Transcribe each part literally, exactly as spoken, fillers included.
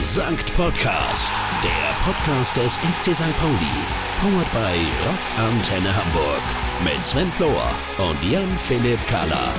Sankt Podcast, der Podcast des F C Sankt Pauli, powered by Rock Antenne Hamburg, mit Sven Flohr und Jan-Philipp Kahler.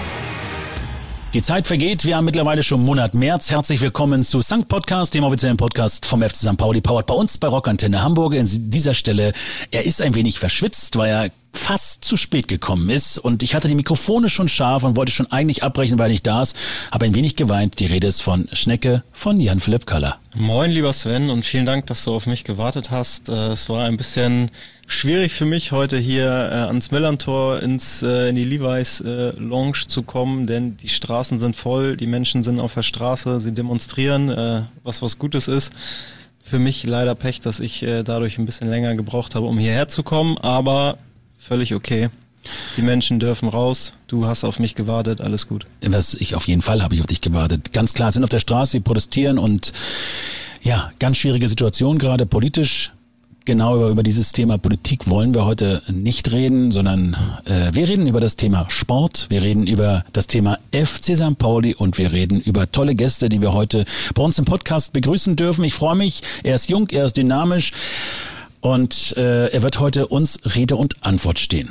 Die Zeit vergeht, wir haben mittlerweile schon Monat März. Herzlich willkommen zu Sankt Podcast, dem offiziellen Podcast vom F C Sankt Pauli, powered bei uns bei Rock Antenne Hamburg. An dieser Stelle, er ist ein wenig verschwitzt, weil er fast zu spät gekommen ist und ich hatte die Mikrofone schon scharf und wollte schon eigentlich abbrechen, weil er nicht da ist, habe ein wenig geweint. Die Rede ist von Schnecke, von Jan-Philipp Kahler. Moin, lieber Sven, und vielen Dank, dass du auf mich gewartet hast. Es war ein bisschen schwierig für mich, heute hier ans Millantor ins, in die Levi's Lounge zu kommen, denn die Straßen sind voll, die Menschen sind auf der Straße, sie demonstrieren, was was Gutes ist. Für mich leider Pech, dass ich dadurch ein bisschen länger gebraucht habe, um hierher zu kommen, aber völlig okay. Die Menschen dürfen raus. Du hast auf mich gewartet. Alles gut. Was ich auf jeden Fall habe ich auf dich gewartet. Ganz klar, sind auf der Straße, sie protestieren und ja, ganz schwierige Situation gerade politisch. Genau über, über dieses Thema Politik wollen wir heute nicht reden, sondern äh, wir reden über das Thema Sport, wir reden über das Thema F C Sankt Pauli und wir reden über tolle Gäste, die wir heute bei uns im Podcast begrüßen dürfen. Ich freue mich. Er ist jung, er ist dynamisch. Und äh, er wird heute uns Rede und Antwort stehen.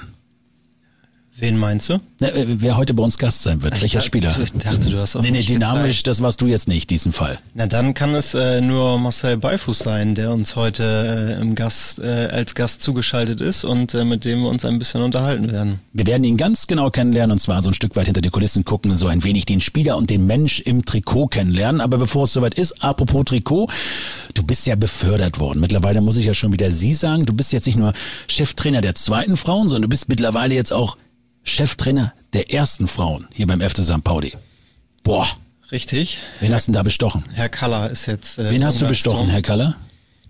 Wen meinst du? Na, wer heute bei uns Gast sein wird, ich welcher dachte, Spieler? Ich dachte, du hast auch Nee, nee, nicht dynamisch, gezeigt. Das warst du jetzt nicht, diesen Fall. Na, dann kann es äh, nur Marcel Beifuß sein, der uns heute äh, im Gast, äh, als Gast zugeschaltet ist und äh, mit dem wir uns ein bisschen unterhalten werden. Wir werden ihn ganz genau kennenlernen und zwar so ein Stück weit hinter die Kulissen gucken, so ein wenig den Spieler und den Mensch im Trikot kennenlernen. Aber bevor es soweit ist, apropos Trikot, du bist ja befördert worden. Mittlerweile muss ich ja schon wieder Sie sagen, du bist jetzt nicht nur Cheftrainer der zweiten Frauen, sondern du bist mittlerweile jetzt auch Cheftrainer der ersten Frauen hier beim F C Sankt Pauli. Boah. Richtig. Wen hast du denn da bestochen? Herr Kahler ist jetzt... Äh, Wen hast du bestochen, Herr Kahler?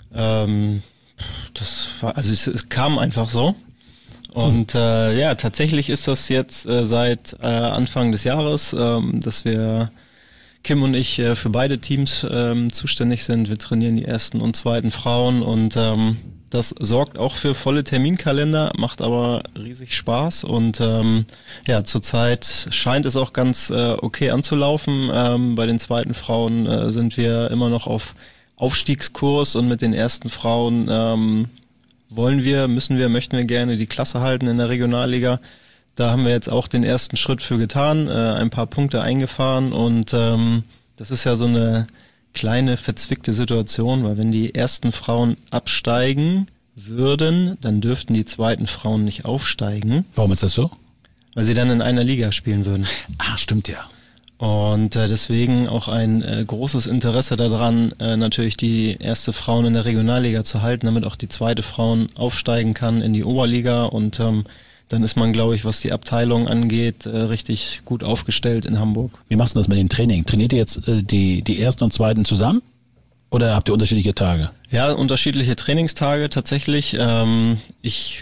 Ähm, das war, also es, es kam einfach so. Und äh, ja, tatsächlich ist das jetzt äh, seit äh, Anfang des Jahres, ähm, dass wir, Kim und ich, äh, für beide Teams ähm, zuständig sind. Wir trainieren die ersten und zweiten Frauen und ähm, das sorgt auch für volle Terminkalender, macht aber riesig Spaß und ähm, ja, zurzeit scheint es auch ganz äh, okay anzulaufen. Ähm, bei den zweiten Frauen äh, sind wir immer noch auf Aufstiegskurs und mit den ersten Frauen ähm, wollen wir, müssen wir, möchten wir gerne die Klasse halten in der Regionalliga. Da haben wir jetzt auch den ersten Schritt für getan, äh, ein paar Punkte eingefahren und ähm, das ist ja so eine kleine verzwickte Situation, weil wenn die ersten Frauen absteigen würden, dann dürften die zweiten Frauen nicht aufsteigen. Warum ist das so? Weil sie dann in einer Liga spielen würden. Ah, stimmt ja. Und äh, deswegen auch ein äh, großes Interesse daran, äh, natürlich die erste Frauen in der Regionalliga zu halten, damit auch die zweite Frauen aufsteigen kann in die Oberliga und ähm, dann ist man, glaube ich, was die Abteilung angeht, äh, richtig gut aufgestellt in Hamburg. Wie machst du das mit dem Training? Trainiert ihr jetzt äh, die, die ersten und zweiten zusammen? Oder habt ihr unterschiedliche Tage? Ja, unterschiedliche Trainingstage tatsächlich. Ähm, ich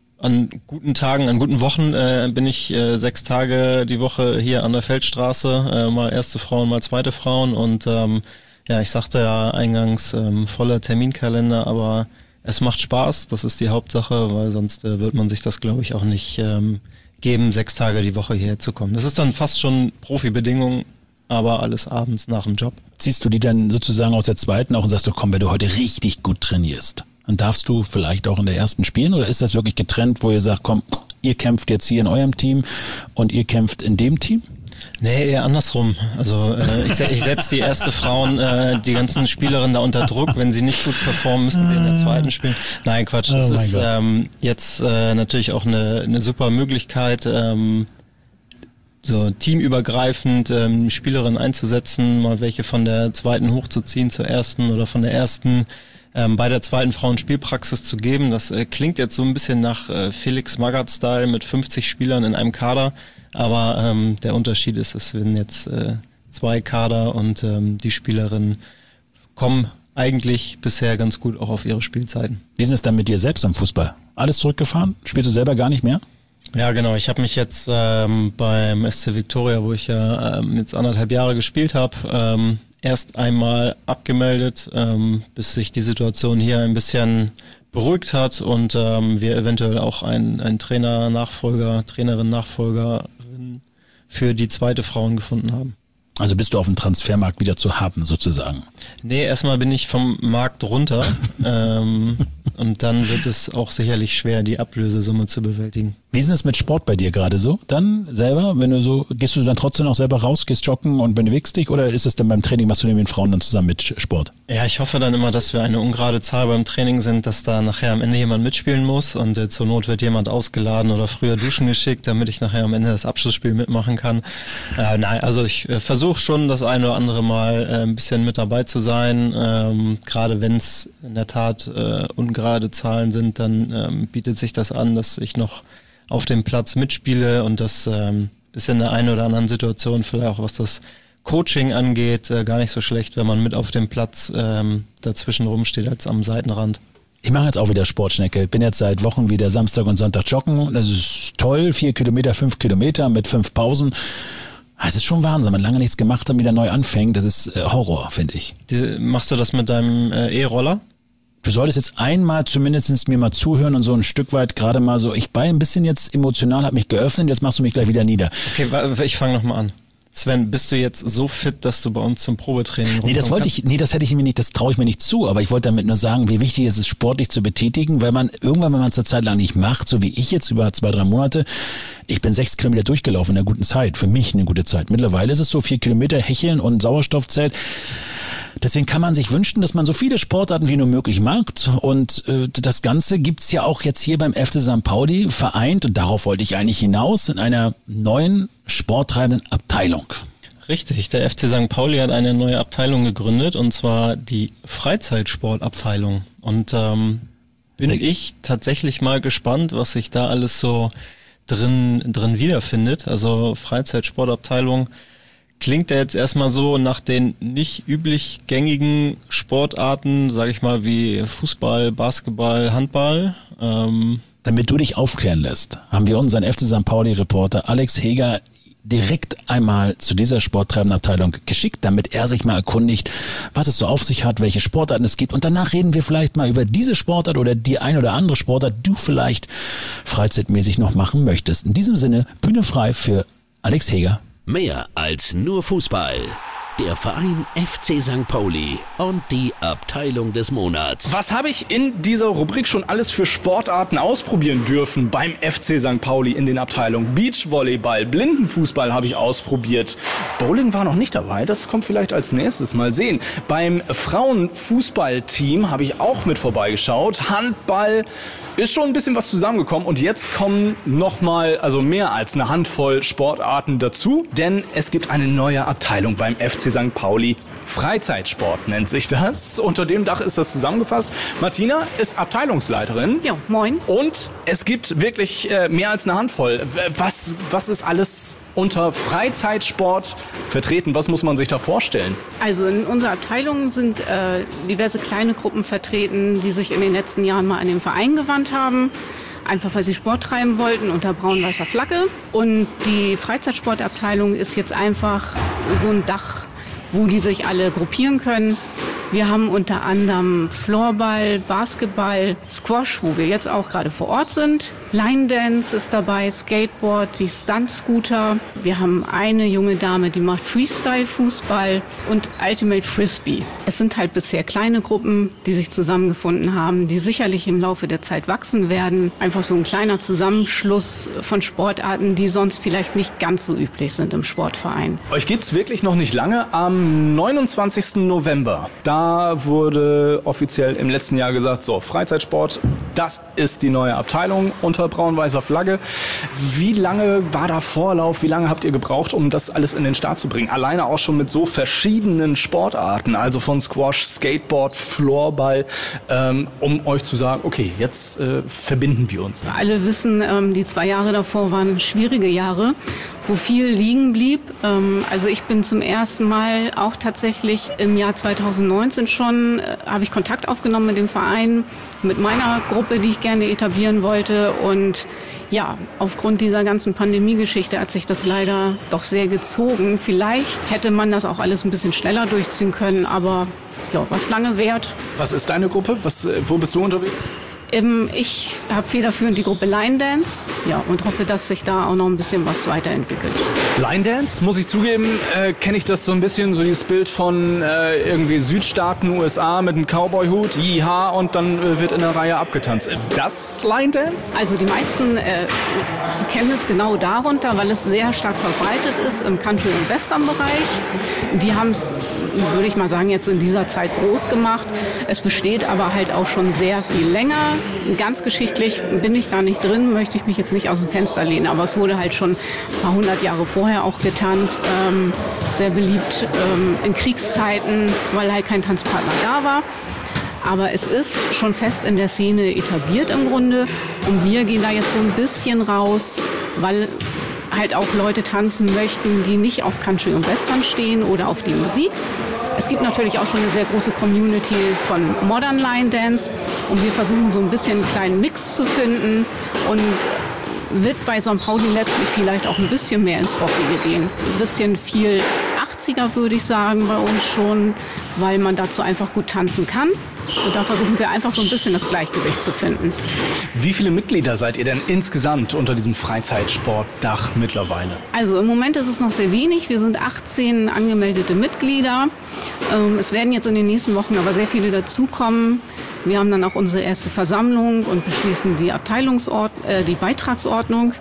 an guten Tagen, an guten Wochen äh, bin ich äh, sechs Tage die Woche hier an der Feldstraße, äh, mal erste Frauen, mal zweite Frauen und ähm, ja, ich sagte ja eingangs ähm, voller Terminkalender, aber es macht Spaß, das ist die Hauptsache, weil sonst äh, wird man sich das, glaube ich, auch nicht ähm, geben, sechs Tage die Woche hierher zu kommen. Das ist dann fast schon Profibedingung, aber alles abends nach dem Job. Ziehst du die dann sozusagen aus der zweiten auch und sagst du, komm, wenn du heute richtig gut trainierst, dann darfst du vielleicht auch in der ersten spielen oder ist das wirklich getrennt, wo ihr sagt, komm, ihr kämpft jetzt hier in eurem Team und ihr kämpft in dem Team? Nee, eher andersrum. Also äh, ich, ich setze die erste Frauen, äh, die ganzen Spielerinnen da unter Druck. Wenn sie nicht gut performen, müssen sie in der zweiten spielen. Nein, Quatsch. Das oh ist ähm, jetzt äh, natürlich auch eine, eine super Möglichkeit, ähm, so teamübergreifend ähm, Spielerinnen einzusetzen, mal welche von der zweiten hochzuziehen zur ersten oder von der ersten ähm, bei der zweiten Frauen Spielpraxis zu geben. Das äh, klingt jetzt so ein bisschen nach äh, Felix Magath-Style mit fünfzig Spielern in einem Kader. Aber ähm, der Unterschied ist, es werden jetzt äh, zwei Kader und ähm, die Spielerinnen kommen eigentlich bisher ganz gut auch auf ihre Spielzeiten. Wie ist es dann mit dir selbst am Fußball? Alles zurückgefahren? Spielst du selber gar nicht mehr? Ja, genau. Ich habe mich jetzt ähm, beim S C Viktoria, wo ich ja ähm, jetzt anderthalb Jahre gespielt habe, ähm, erst einmal abgemeldet, ähm, bis sich die Situation hier ein bisschen beruhigt hat und ähm, wir eventuell auch einen, einen Trainer-Nachfolger, Trainerin-Nachfolgerin für die zweite Frauen gefunden haben. Also bist du auf dem Transfermarkt wieder zu haben, sozusagen? Nee, erstmal bin ich vom Markt runter ähm, und dann wird es auch sicherlich schwer, die Ablösesumme zu bewältigen. Wie ist es mit Sport bei dir gerade so? Dann selber, wenn du so, gehst du dann trotzdem auch selber raus, gehst joggen und bewegst dich oder ist es dann beim Training, machst du mit den Frauen dann zusammen mit Sport? Ja, ich hoffe dann immer, dass wir eine ungerade Zahl beim Training sind, dass da nachher am Ende jemand mitspielen muss und äh, zur Not wird jemand ausgeladen oder früher duschen geschickt, damit ich nachher am Ende das Abschlussspiel mitmachen kann. Äh, nein, also ich äh, versuche schon das eine oder andere Mal äh, ein bisschen mit dabei zu sein. Ähm, gerade wenn es in der Tat äh, ungerade Zahlen sind, dann ähm, bietet sich das an, dass ich noch auf dem Platz mitspiele und das ähm, ist in der einen oder anderen Situation vielleicht auch, was das Coaching angeht, äh, gar nicht so schlecht, wenn man mit auf dem Platz ähm, dazwischen rumsteht als am Seitenrand. Ich mache jetzt auch wieder Sportschnecke. Bin jetzt seit Wochen wieder Samstag und Sonntag joggen. Das ist toll. Vier Kilometer, fünf Kilometer mit fünf Pausen. Es ist schon Wahnsinn, wenn man lange nichts gemacht hat und wieder neu anfängt. Das ist äh, Horror, finde ich. Die, machst du das mit deinem äh, E-Roller? Du solltest jetzt einmal zumindest mir mal zuhören und so ein Stück weit gerade mal so, ich bin ein bisschen jetzt emotional, habe mich geöffnet, jetzt machst du mich gleich wieder nieder. Okay, ich fange nochmal an. Sven, bist du jetzt so fit, dass du bei uns zum Probetraining Nee, das wollte ich, nee, das hätte ich mir nicht, das traue ich mir nicht zu, aber ich wollte damit nur sagen, wie wichtig es ist, sportlich zu betätigen, weil man irgendwann, wenn man es eine Zeit lang nicht macht, so wie ich jetzt über zwei, drei Monate, ich bin sechs Kilometer durchgelaufen in einer guten Zeit, für mich eine gute Zeit. Mittlerweile ist es so vier Kilometer hecheln und Sauerstoffzelt. Deswegen kann man sich wünschen, dass man so viele Sportarten wie nur möglich macht und äh, das Ganze gibt's ja auch jetzt hier beim F C Sankt Pauli vereint und darauf wollte ich eigentlich hinaus, in einer neuen sporttreibenden Abteilung. Richtig, der F C Sankt Pauli hat eine neue Abteilung gegründet und zwar die Freizeitsportabteilung und ähm, bin okay. ich tatsächlich mal gespannt, was sich da alles so drin, drin wiederfindet. Also Freizeitsportabteilung klingt ja jetzt erstmal so nach den nicht üblich gängigen Sportarten, sage ich mal, wie Fußball, Basketball, Handball. Ähm Damit du dich aufklären lässt, haben wir unseren F C Sankt Pauli-Reporter Alex Heger direkt einmal zu dieser sporttreibenden Abteilung geschickt, damit er sich mal erkundigt, was es so auf sich hat, welche Sportarten es gibt. Und danach reden wir vielleicht mal über diese Sportart oder die ein oder andere Sportart, die du vielleicht freizeitmäßig noch machen möchtest. In diesem Sinne, Bühne frei für Alex Heger. Mehr als nur Fußball. Der Verein F C Sankt Pauli und die Abteilung des Monats. Was habe ich in dieser Rubrik schon alles für Sportarten ausprobieren dürfen beim F C Sankt Pauli in den Abteilungen? Beachvolleyball, Blindenfußball habe ich ausprobiert. Bowling war noch nicht dabei, das kommt vielleicht als nächstes, mal sehen. Beim Frauenfußballteam habe ich auch mit vorbeigeschaut. Handball, ist schon ein bisschen was zusammengekommen und jetzt kommen nochmal, also mehr als eine Handvoll Sportarten dazu, denn es gibt eine neue Abteilung beim F C Sankt Pauli. Freizeitsport nennt sich das. Unter dem Dach ist das zusammengefasst. Martina ist Abteilungsleiterin. Ja, moin. Und es gibt wirklich äh, mehr als eine Handvoll. Was, was ist alles unter Freizeitsport vertreten? Was muss man sich da vorstellen? Also in unserer Abteilung sind äh, diverse kleine Gruppen vertreten, die sich in den letzten Jahren mal an den Verein gewandt haben. Einfach weil sie Sport treiben wollten unter braun-weißer Flagge. Und die Freizeitsportabteilung ist jetzt einfach so ein Dach, wo die sich alle gruppieren können. Wir haben unter anderem Floorball, Basketball, Squash, wo wir jetzt auch gerade vor Ort sind. Line Dance ist dabei, Skateboard, die Stunt-Scooter. Wir haben eine junge Dame, die macht Freestyle-Fußball und Ultimate Frisbee. Es sind halt bisher kleine Gruppen, die sich zusammengefunden haben, die sicherlich im Laufe der Zeit wachsen werden. Einfach so ein kleiner Zusammenschluss von Sportarten, die sonst vielleicht nicht ganz so üblich sind im Sportverein. Euch gibt's wirklich noch nicht lange. Am neunundzwanzigsten November, da wurde offiziell im letzten Jahr gesagt, so, Freizeitsport, das ist die neue Abteilung unter braun-weißer Flagge. Wie lange war da Vorlauf? Wie lange habt ihr gebraucht, um das alles in den Start zu bringen? Alleine auch schon mit so verschiedenen Sportarten, also von Squash, Skateboard, Floorball, ähm, um euch zu sagen, okay, jetzt äh, verbinden wir uns. Alle wissen, ähm, die zwei Jahre davor waren schwierige Jahre, wo viel liegen blieb. Ähm, also ich bin zum ersten Mal auch tatsächlich im Jahr zweitausendneunzehn schon, äh, habe ich Kontakt aufgenommen mit dem Verein, mit meiner Gruppe, die ich gerne etablieren wollte. Und ja, aufgrund dieser ganzen Pandemie-Geschichte hat sich das leider doch sehr gezogen. Vielleicht hätte man das auch alles ein bisschen schneller durchziehen können, aber ja, was lange währt. Was ist deine Gruppe? Was, wo bist du unterwegs? Ich habe federführend die Gruppe Line Dance, ja, und hoffe, dass sich da auch noch ein bisschen was weiterentwickelt. Line Dance, muss ich zugeben, äh, kenne ich das so ein bisschen, so dieses Bild von äh, irgendwie Südstaaten, U S A mit einem Cowboy-Hut, Jiha, und dann äh, wird in der Reihe abgetanzt. Das Line Dance? Also die meisten äh, kennen es genau darunter, weil es sehr stark verbreitet ist im Country- und Western-Bereich. Die haben es, würde ich mal sagen, jetzt in dieser Zeit groß gemacht. Es besteht aber halt auch schon sehr viel länger. Ganz geschichtlich bin ich da nicht drin, möchte ich mich jetzt nicht aus dem Fenster lehnen, aber es wurde halt schon ein paar hundert Jahre vorher auch getanzt, ähm, sehr beliebt ähm, in Kriegszeiten, weil halt kein Tanzpartner da war. Aber es ist schon fest in der Szene etabliert im Grunde und wir gehen da jetzt so ein bisschen raus, weil halt auch Leute tanzen möchten, die nicht auf Country und Western stehen oder auf die Musik. Es gibt natürlich auch schon eine sehr große Community von Modern Line Dance und wir versuchen so ein bisschen einen kleinen Mix zu finden und wird bei Sankt Pauli letztlich vielleicht auch ein bisschen mehr ins Rockige gehen. Ein bisschen viel achtziger würde ich sagen bei uns schon, weil man dazu einfach gut tanzen kann. Und da versuchen wir einfach so ein bisschen das Gleichgewicht zu finden. Wie viele Mitglieder seid ihr denn insgesamt unter diesem Freizeitsportdach mittlerweile? Also im Moment ist es noch sehr wenig. Wir sind achtzehn angemeldete Mitglieder. Es werden jetzt in den nächsten Wochen aber sehr viele dazukommen. Wir haben dann auch unsere erste Versammlung und beschließen die Abteilungsord äh, die Beitragsordnung.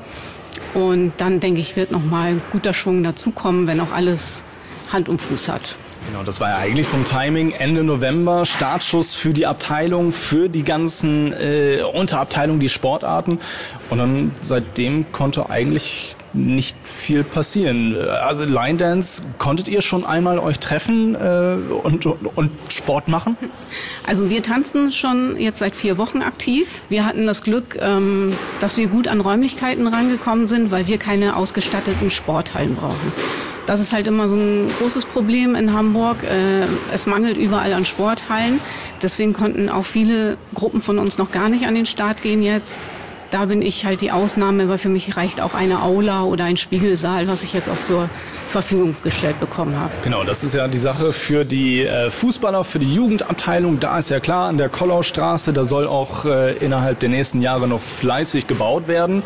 Und dann, denke ich, wird noch mal ein guter Schwung dazukommen, wenn auch alles Hand und Fuß hat. Genau, das war ja eigentlich vom Timing Ende November, Startschuss für die Abteilung, für die ganzen äh, Unterabteilungen, die Sportarten. Und dann seitdem konnte eigentlich nicht viel passieren. Also Line Dance, konntet ihr schon einmal euch treffen äh, und, und, und Sport machen? Also wir tanzen schon jetzt seit vier Wochen aktiv. Wir hatten das Glück, ähm, dass wir gut an Räumlichkeiten rangekommen sind, weil wir keine ausgestatteten Sporthallen brauchen. Das ist halt immer so ein großes Problem in Hamburg. Äh, es mangelt überall an Sporthallen. Deswegen konnten auch viele Gruppen von uns noch gar nicht an den Start gehen jetzt. Da bin ich halt die Ausnahme, weil für mich reicht auch eine Aula oder ein Spiegelsaal, was ich jetzt auch zur Verfügung gestellt bekommen habe. Genau, das ist ja die Sache für die äh, Fußballer, für die Jugendabteilung. Da ist ja klar, an der Kollaustraße, da soll auch äh, innerhalb der nächsten Jahre noch fleißig gebaut werden.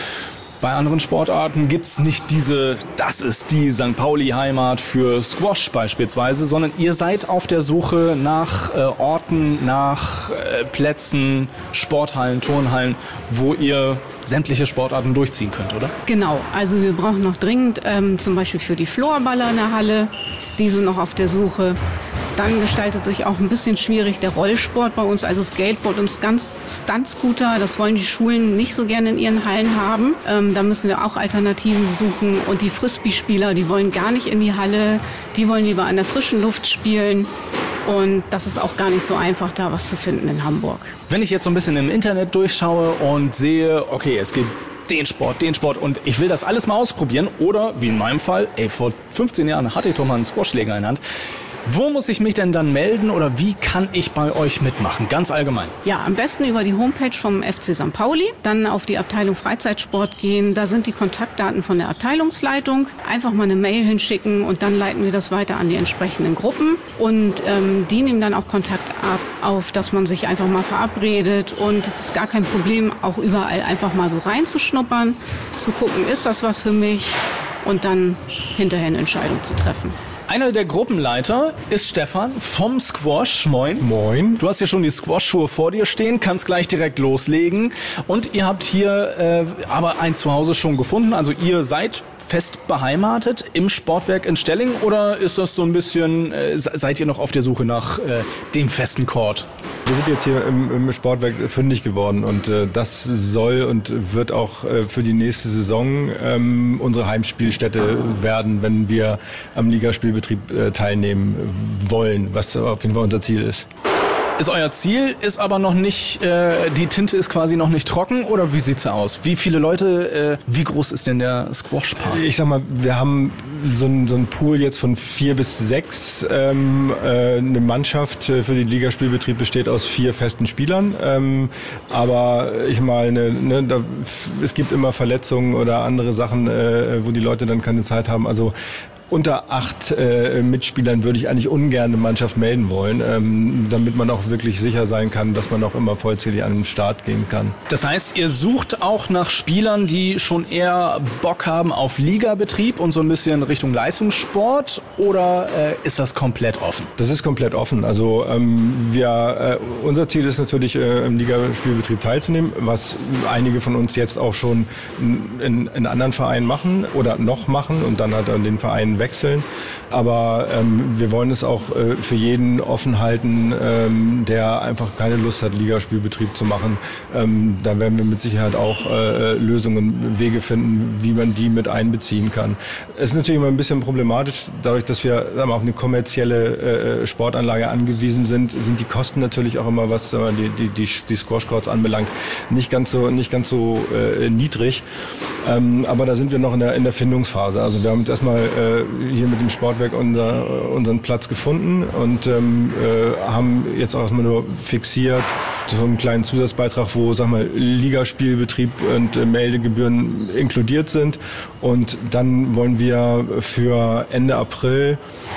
Bei anderen Sportarten gibt's nicht diese, das ist die Sankt Pauli-Heimat für Squash beispielsweise, sondern ihr seid auf der Suche nach äh, Orten, nach äh, Plätzen, Sporthallen, Turnhallen, wo ihr sämtliche Sportarten durchziehen könnt, oder? Genau, also wir brauchen noch dringend ähm, zum Beispiel für die Floorballer in der Halle, die sind noch auf der Suche. Dann gestaltet sich auch ein bisschen schwierig der Rollsport bei uns, also Skateboard und Stunt-Scooter. Das wollen die Schulen nicht so gerne in ihren Hallen haben. Ähm, da müssen wir auch Alternativen suchen. Und die Frisbee-Spieler, die wollen gar nicht in die Halle. Die wollen lieber an der frischen Luft spielen. Und das ist auch gar nicht so einfach, da was zu finden in Hamburg. Wenn ich jetzt so ein bisschen im Internet durchschaue und sehe, okay, es gibt den Sport, den Sport und ich will das alles mal ausprobieren oder, wie in meinem Fall, ey, vor fünfzehn Jahren hatte ich doch mal einen Squashschläger in der Hand. Wo muss ich mich denn dann melden oder wie kann ich bei euch mitmachen, ganz allgemein? Ja, am besten über die Homepage vom F C Sankt Pauli, dann auf die Abteilung Freizeitsport gehen. Da sind die Kontaktdaten von der Abteilungsleitung. Einfach mal eine Mail hinschicken und dann leiten wir das weiter an die entsprechenden Gruppen. Und ähm, die nehmen dann auch Kontakt ab, auf, dass man sich einfach mal verabredet. Und es ist gar kein Problem, auch überall einfach mal so reinzuschnuppern, zu gucken, ist das was für mich und dann hinterher eine Entscheidung zu treffen. Einer der Gruppenleiter ist Stefan vom Squash. Moin. Moin. Du hast ja schon die Squash-Schuhe vor dir stehen, kannst gleich direkt loslegen. Und ihr habt hier äh, aber ein Zuhause schon gefunden. Also ihr seid fest beheimatet im Sportwerk in Stelling oder ist das so ein bisschen, äh, seid ihr noch auf der Suche nach äh, dem festen Court? Wir sind jetzt hier im, im Sportwerk fündig geworden und äh, das soll und wird auch äh, für die nächste Saison ähm, unsere Heimspielstätte werden, wenn wir am Ligaspielbetrieb äh, teilnehmen wollen, was auf jeden Fall unser Ziel ist. Ist euer Ziel, ist aber noch nicht, äh, die Tinte ist quasi noch nicht trocken oder wie sieht's aus? Wie viele Leute, äh, wie groß ist denn der Squash-Park? Ich sag mal, wir haben so einen so ein Pool jetzt von vier bis sechs. Ähm, äh, eine Mannschaft für den Ligaspielbetrieb besteht aus vier festen Spielern. Ähm, aber ich meine, ne, da, es gibt immer Verletzungen oder andere Sachen, äh, wo die Leute dann keine Zeit haben. Also unter acht äh, Mitspielern würde ich eigentlich ungern eine Mannschaft melden wollen, ähm, damit man auch wirklich sicher sein kann, dass man auch immer vollzählig an den Start gehen kann. Das heißt, ihr sucht auch nach Spielern, die schon eher Bock haben auf Ligabetrieb und so ein bisschen Richtung Leistungssport, oder äh, ist das komplett offen? Das ist komplett offen. Also ähm, wir, äh, unser Ziel ist natürlich, äh, im Ligaspielbetrieb teilzunehmen, was einige von uns jetzt auch schon in, in anderen Vereinen machen oder noch machen und dann halt an den Vereinen wechseln. Aber ähm, wir wollen es auch äh, für jeden offen halten, ähm, der einfach keine Lust hat, Ligaspielbetrieb zu machen. Ähm, da werden wir mit Sicherheit auch äh, Lösungen, Wege finden, wie man die mit einbeziehen kann. Es ist natürlich immer ein bisschen problematisch, dadurch, dass wir sagen wir, auf eine kommerzielle äh, Sportanlage angewiesen sind, sind die Kosten natürlich auch immer, was sagen wir, die, die, die Squash-Courts anbelangt, nicht ganz so, nicht ganz so äh, niedrig. Ähm, aber da sind wir noch in der, in der Findungsphase. Also wir haben jetzt erstmal äh, hier mit dem Sportwerk unser, unseren Platz gefunden und ähm, äh, haben jetzt auch erstmal nur fixiert so einen kleinen Zusatzbeitrag, wo sag mal Ligaspielbetrieb und äh, Meldegebühren inkludiert sind. Und dann wollen wir für Ende April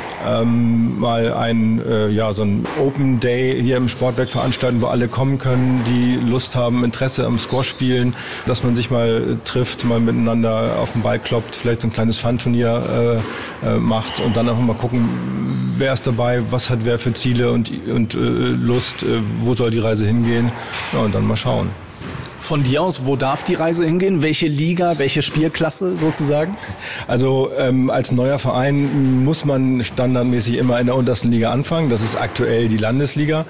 ähm, mal ein, äh, ja, so ein Open Day hier im Sportwerk veranstalten, wo alle kommen können, die Lust haben, Interesse am Squash spielen, dass man sich mal trifft, mal miteinander auf den Ball kloppt, vielleicht so ein kleines Fun-Turnier äh, äh, macht und dann auch mal gucken, wer ist dabei, was hat wer für Ziele und, und äh, Lust, äh, wo soll die Reise hingehen, ja, und dann mal schauen. Von dir aus, wo darf die Reise hingehen? Welche Liga, welche Spielklasse sozusagen? Also ähm, als neuer Verein muss man standardmäßig immer in der untersten Liga anfangen. Das ist aktuell die Landesliga.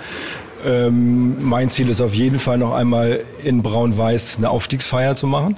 Ähm, mein Ziel ist auf jeden Fall noch einmal in Braun-Weiß eine Aufstiegsfeier zu machen.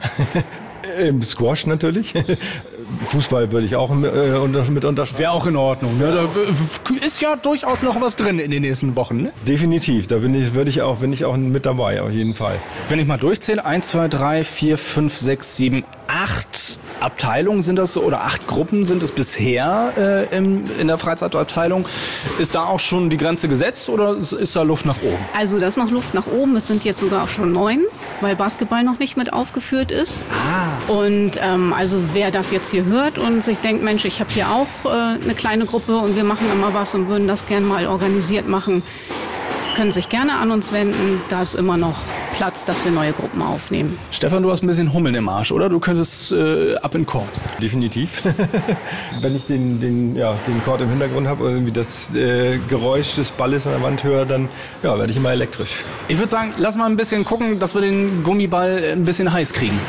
Im Squash natürlich. Fußball würde ich auch mit, äh, mit unterschreiben. Wäre auch in Ordnung. Ne? Da ist ja durchaus noch was drin in den nächsten Wochen. Ne? Definitiv. Da bin ich, würde ich auch, bin ich auch mit dabei, auf jeden Fall. Wenn ich mal durchzähle, eins, zwei, drei, vier, fünf, sechs, sieben, acht Abteilungen sind das oder acht Gruppen sind es bisher äh, im, in der Freizeitabteilung. Ist da auch schon die Grenze gesetzt oder ist, ist da Luft nach oben? Also da ist noch Luft nach oben. Es sind jetzt sogar auch schon neun, weil Basketball noch nicht mit aufgeführt ist. Ah. Und ähm, also wer das jetzt hier hört und sich denkt, Mensch, ich habe hier auch äh, eine kleine Gruppe und wir machen immer was und würden das gerne mal organisiert machen, können sich gerne an uns wenden. Da ist immer noch Platz, dass wir neue Gruppen aufnehmen. Stefan, du hast ein bisschen Hummeln im Arsch, oder? Du könntest äh, ab in Court. Definitiv. Wenn ich den, den, ja, den Court im Hintergrund habe und irgendwie das äh, Geräusch des Balles an der Wand höre, dann ja, werde ich immer elektrisch. Ich würde sagen, lass mal ein bisschen gucken, dass wir den Gummiball ein bisschen heiß kriegen.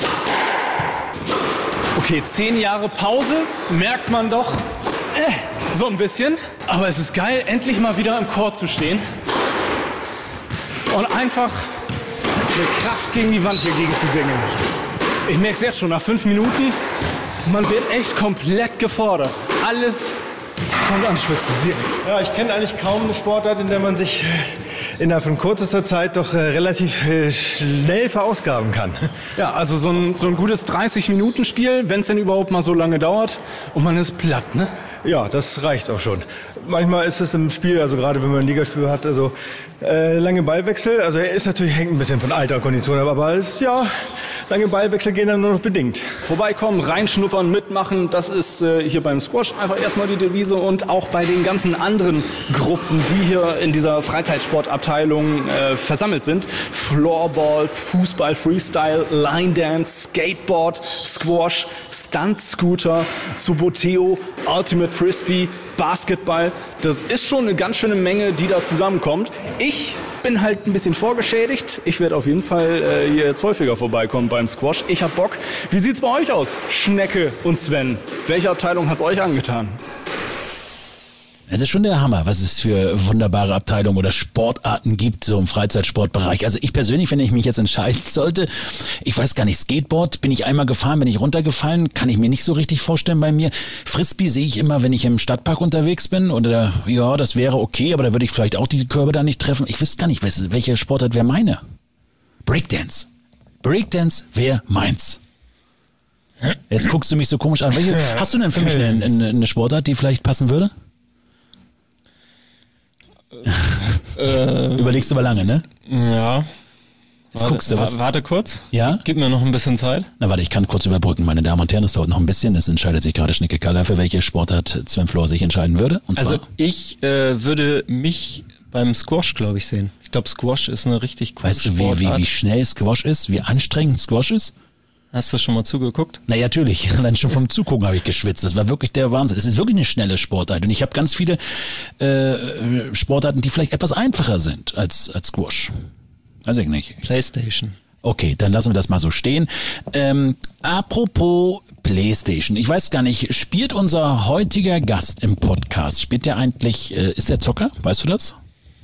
Okay, zehn Jahre Pause, merkt man doch äh, so ein bisschen. Aber es ist geil, endlich mal wieder im Court zu stehen und einfach eine Kraft gegen die Wand hier gegen zu dingen. Ich merke es jetzt schon, nach fünf Minuten, man wird echt komplett gefordert. Alles kommt ans Schwitzen, direkt. Ja, ich kenne eigentlich kaum eine Sportart, in der man sich innerhalb von kürzester Zeit doch äh, relativ äh, schnell verausgaben kann. Ja, also so ein, so ein gutes dreißig-Minuten-Spiel, wenn es denn überhaupt mal so lange dauert und man ist platt, ne? Ja, das reicht auch schon. Manchmal ist es im Spiel, also gerade wenn man ein Ligaspiel hat, also äh, lange Ballwechsel, also er ist natürlich, hängt ein bisschen von Alter und Kondition ab, aber es ist ja, lange Ballwechsel gehen dann nur noch bedingt. Vorbeikommen, reinschnuppern, mitmachen, das ist äh, hier beim Squash einfach erstmal die Devise und auch bei den ganzen anderen Gruppen, die hier in dieser Freizeitsportabteilung äh, versammelt sind. Floorball, Fußball, Freestyle, Line Dance, Skateboard, Squash, Stunt Scooter, Suboteo, Ultimate Frisbee, Basketball. Das ist schon eine ganz schöne Menge, die da zusammenkommt. Ich bin halt ein bisschen vorgeschädigt. Ich werde auf jeden Fall äh, hier jetzt häufiger vorbeikommen beim Squash. Ich hab Bock. Wie sieht's bei euch aus, Schnecke und Sven? Welche Abteilung hat's euch angetan? Es ist schon der Hammer, was es für wunderbare Abteilungen oder Sportarten gibt, so im Freizeitsportbereich. Also ich persönlich, wenn ich mich jetzt entscheiden sollte, ich weiß gar nicht, Skateboard, bin ich einmal gefahren, bin ich runtergefallen, kann ich mir nicht so richtig vorstellen bei mir. Frisbee sehe ich immer, wenn ich im Stadtpark unterwegs bin oder ja, das wäre okay, aber da würde ich vielleicht auch die Körbe da nicht treffen. Ich wüsste gar nicht, welche Sportart wäre meine. Breakdance. Breakdance wäre meins. Jetzt guckst du mich so komisch an. Welche, hast du denn für mich eine, eine Sportart, die vielleicht passen würde? Äh, Überlegst du mal lange, ne? Ja. Jetzt warte, guckst du was. Warte kurz. Ja? Gib mir noch ein bisschen Zeit. Na warte, ich kann kurz überbrücken, meine Damen und Herren. Es dauert noch ein bisschen. Es entscheidet sich gerade Schnecke Kaller, für welche Sportart Sven Flor sich entscheiden würde. Und also zwar, ich äh, würde mich beim Squash, glaube ich, sehen. Ich glaube, Squash ist eine richtig coole weißt du, Sportart. wie, wie, wie schnell Squash ist, wie anstrengend Squash ist? Hast du schon mal zugeguckt? Na ja, natürlich. Allein schon vom Zugucken habe ich geschwitzt. Das war wirklich der Wahnsinn. Es ist wirklich eine schnelle Sportart. Und ich habe ganz viele äh, Sportarten, die vielleicht etwas einfacher sind als, als Squash. Weiß ich nicht. PlayStation. Okay, dann lassen wir das mal so stehen. Ähm, apropos PlayStation. Ich weiß gar nicht, spielt unser heutiger Gast im Podcast, spielt der eigentlich, äh, ist der Zocker? Weißt du das?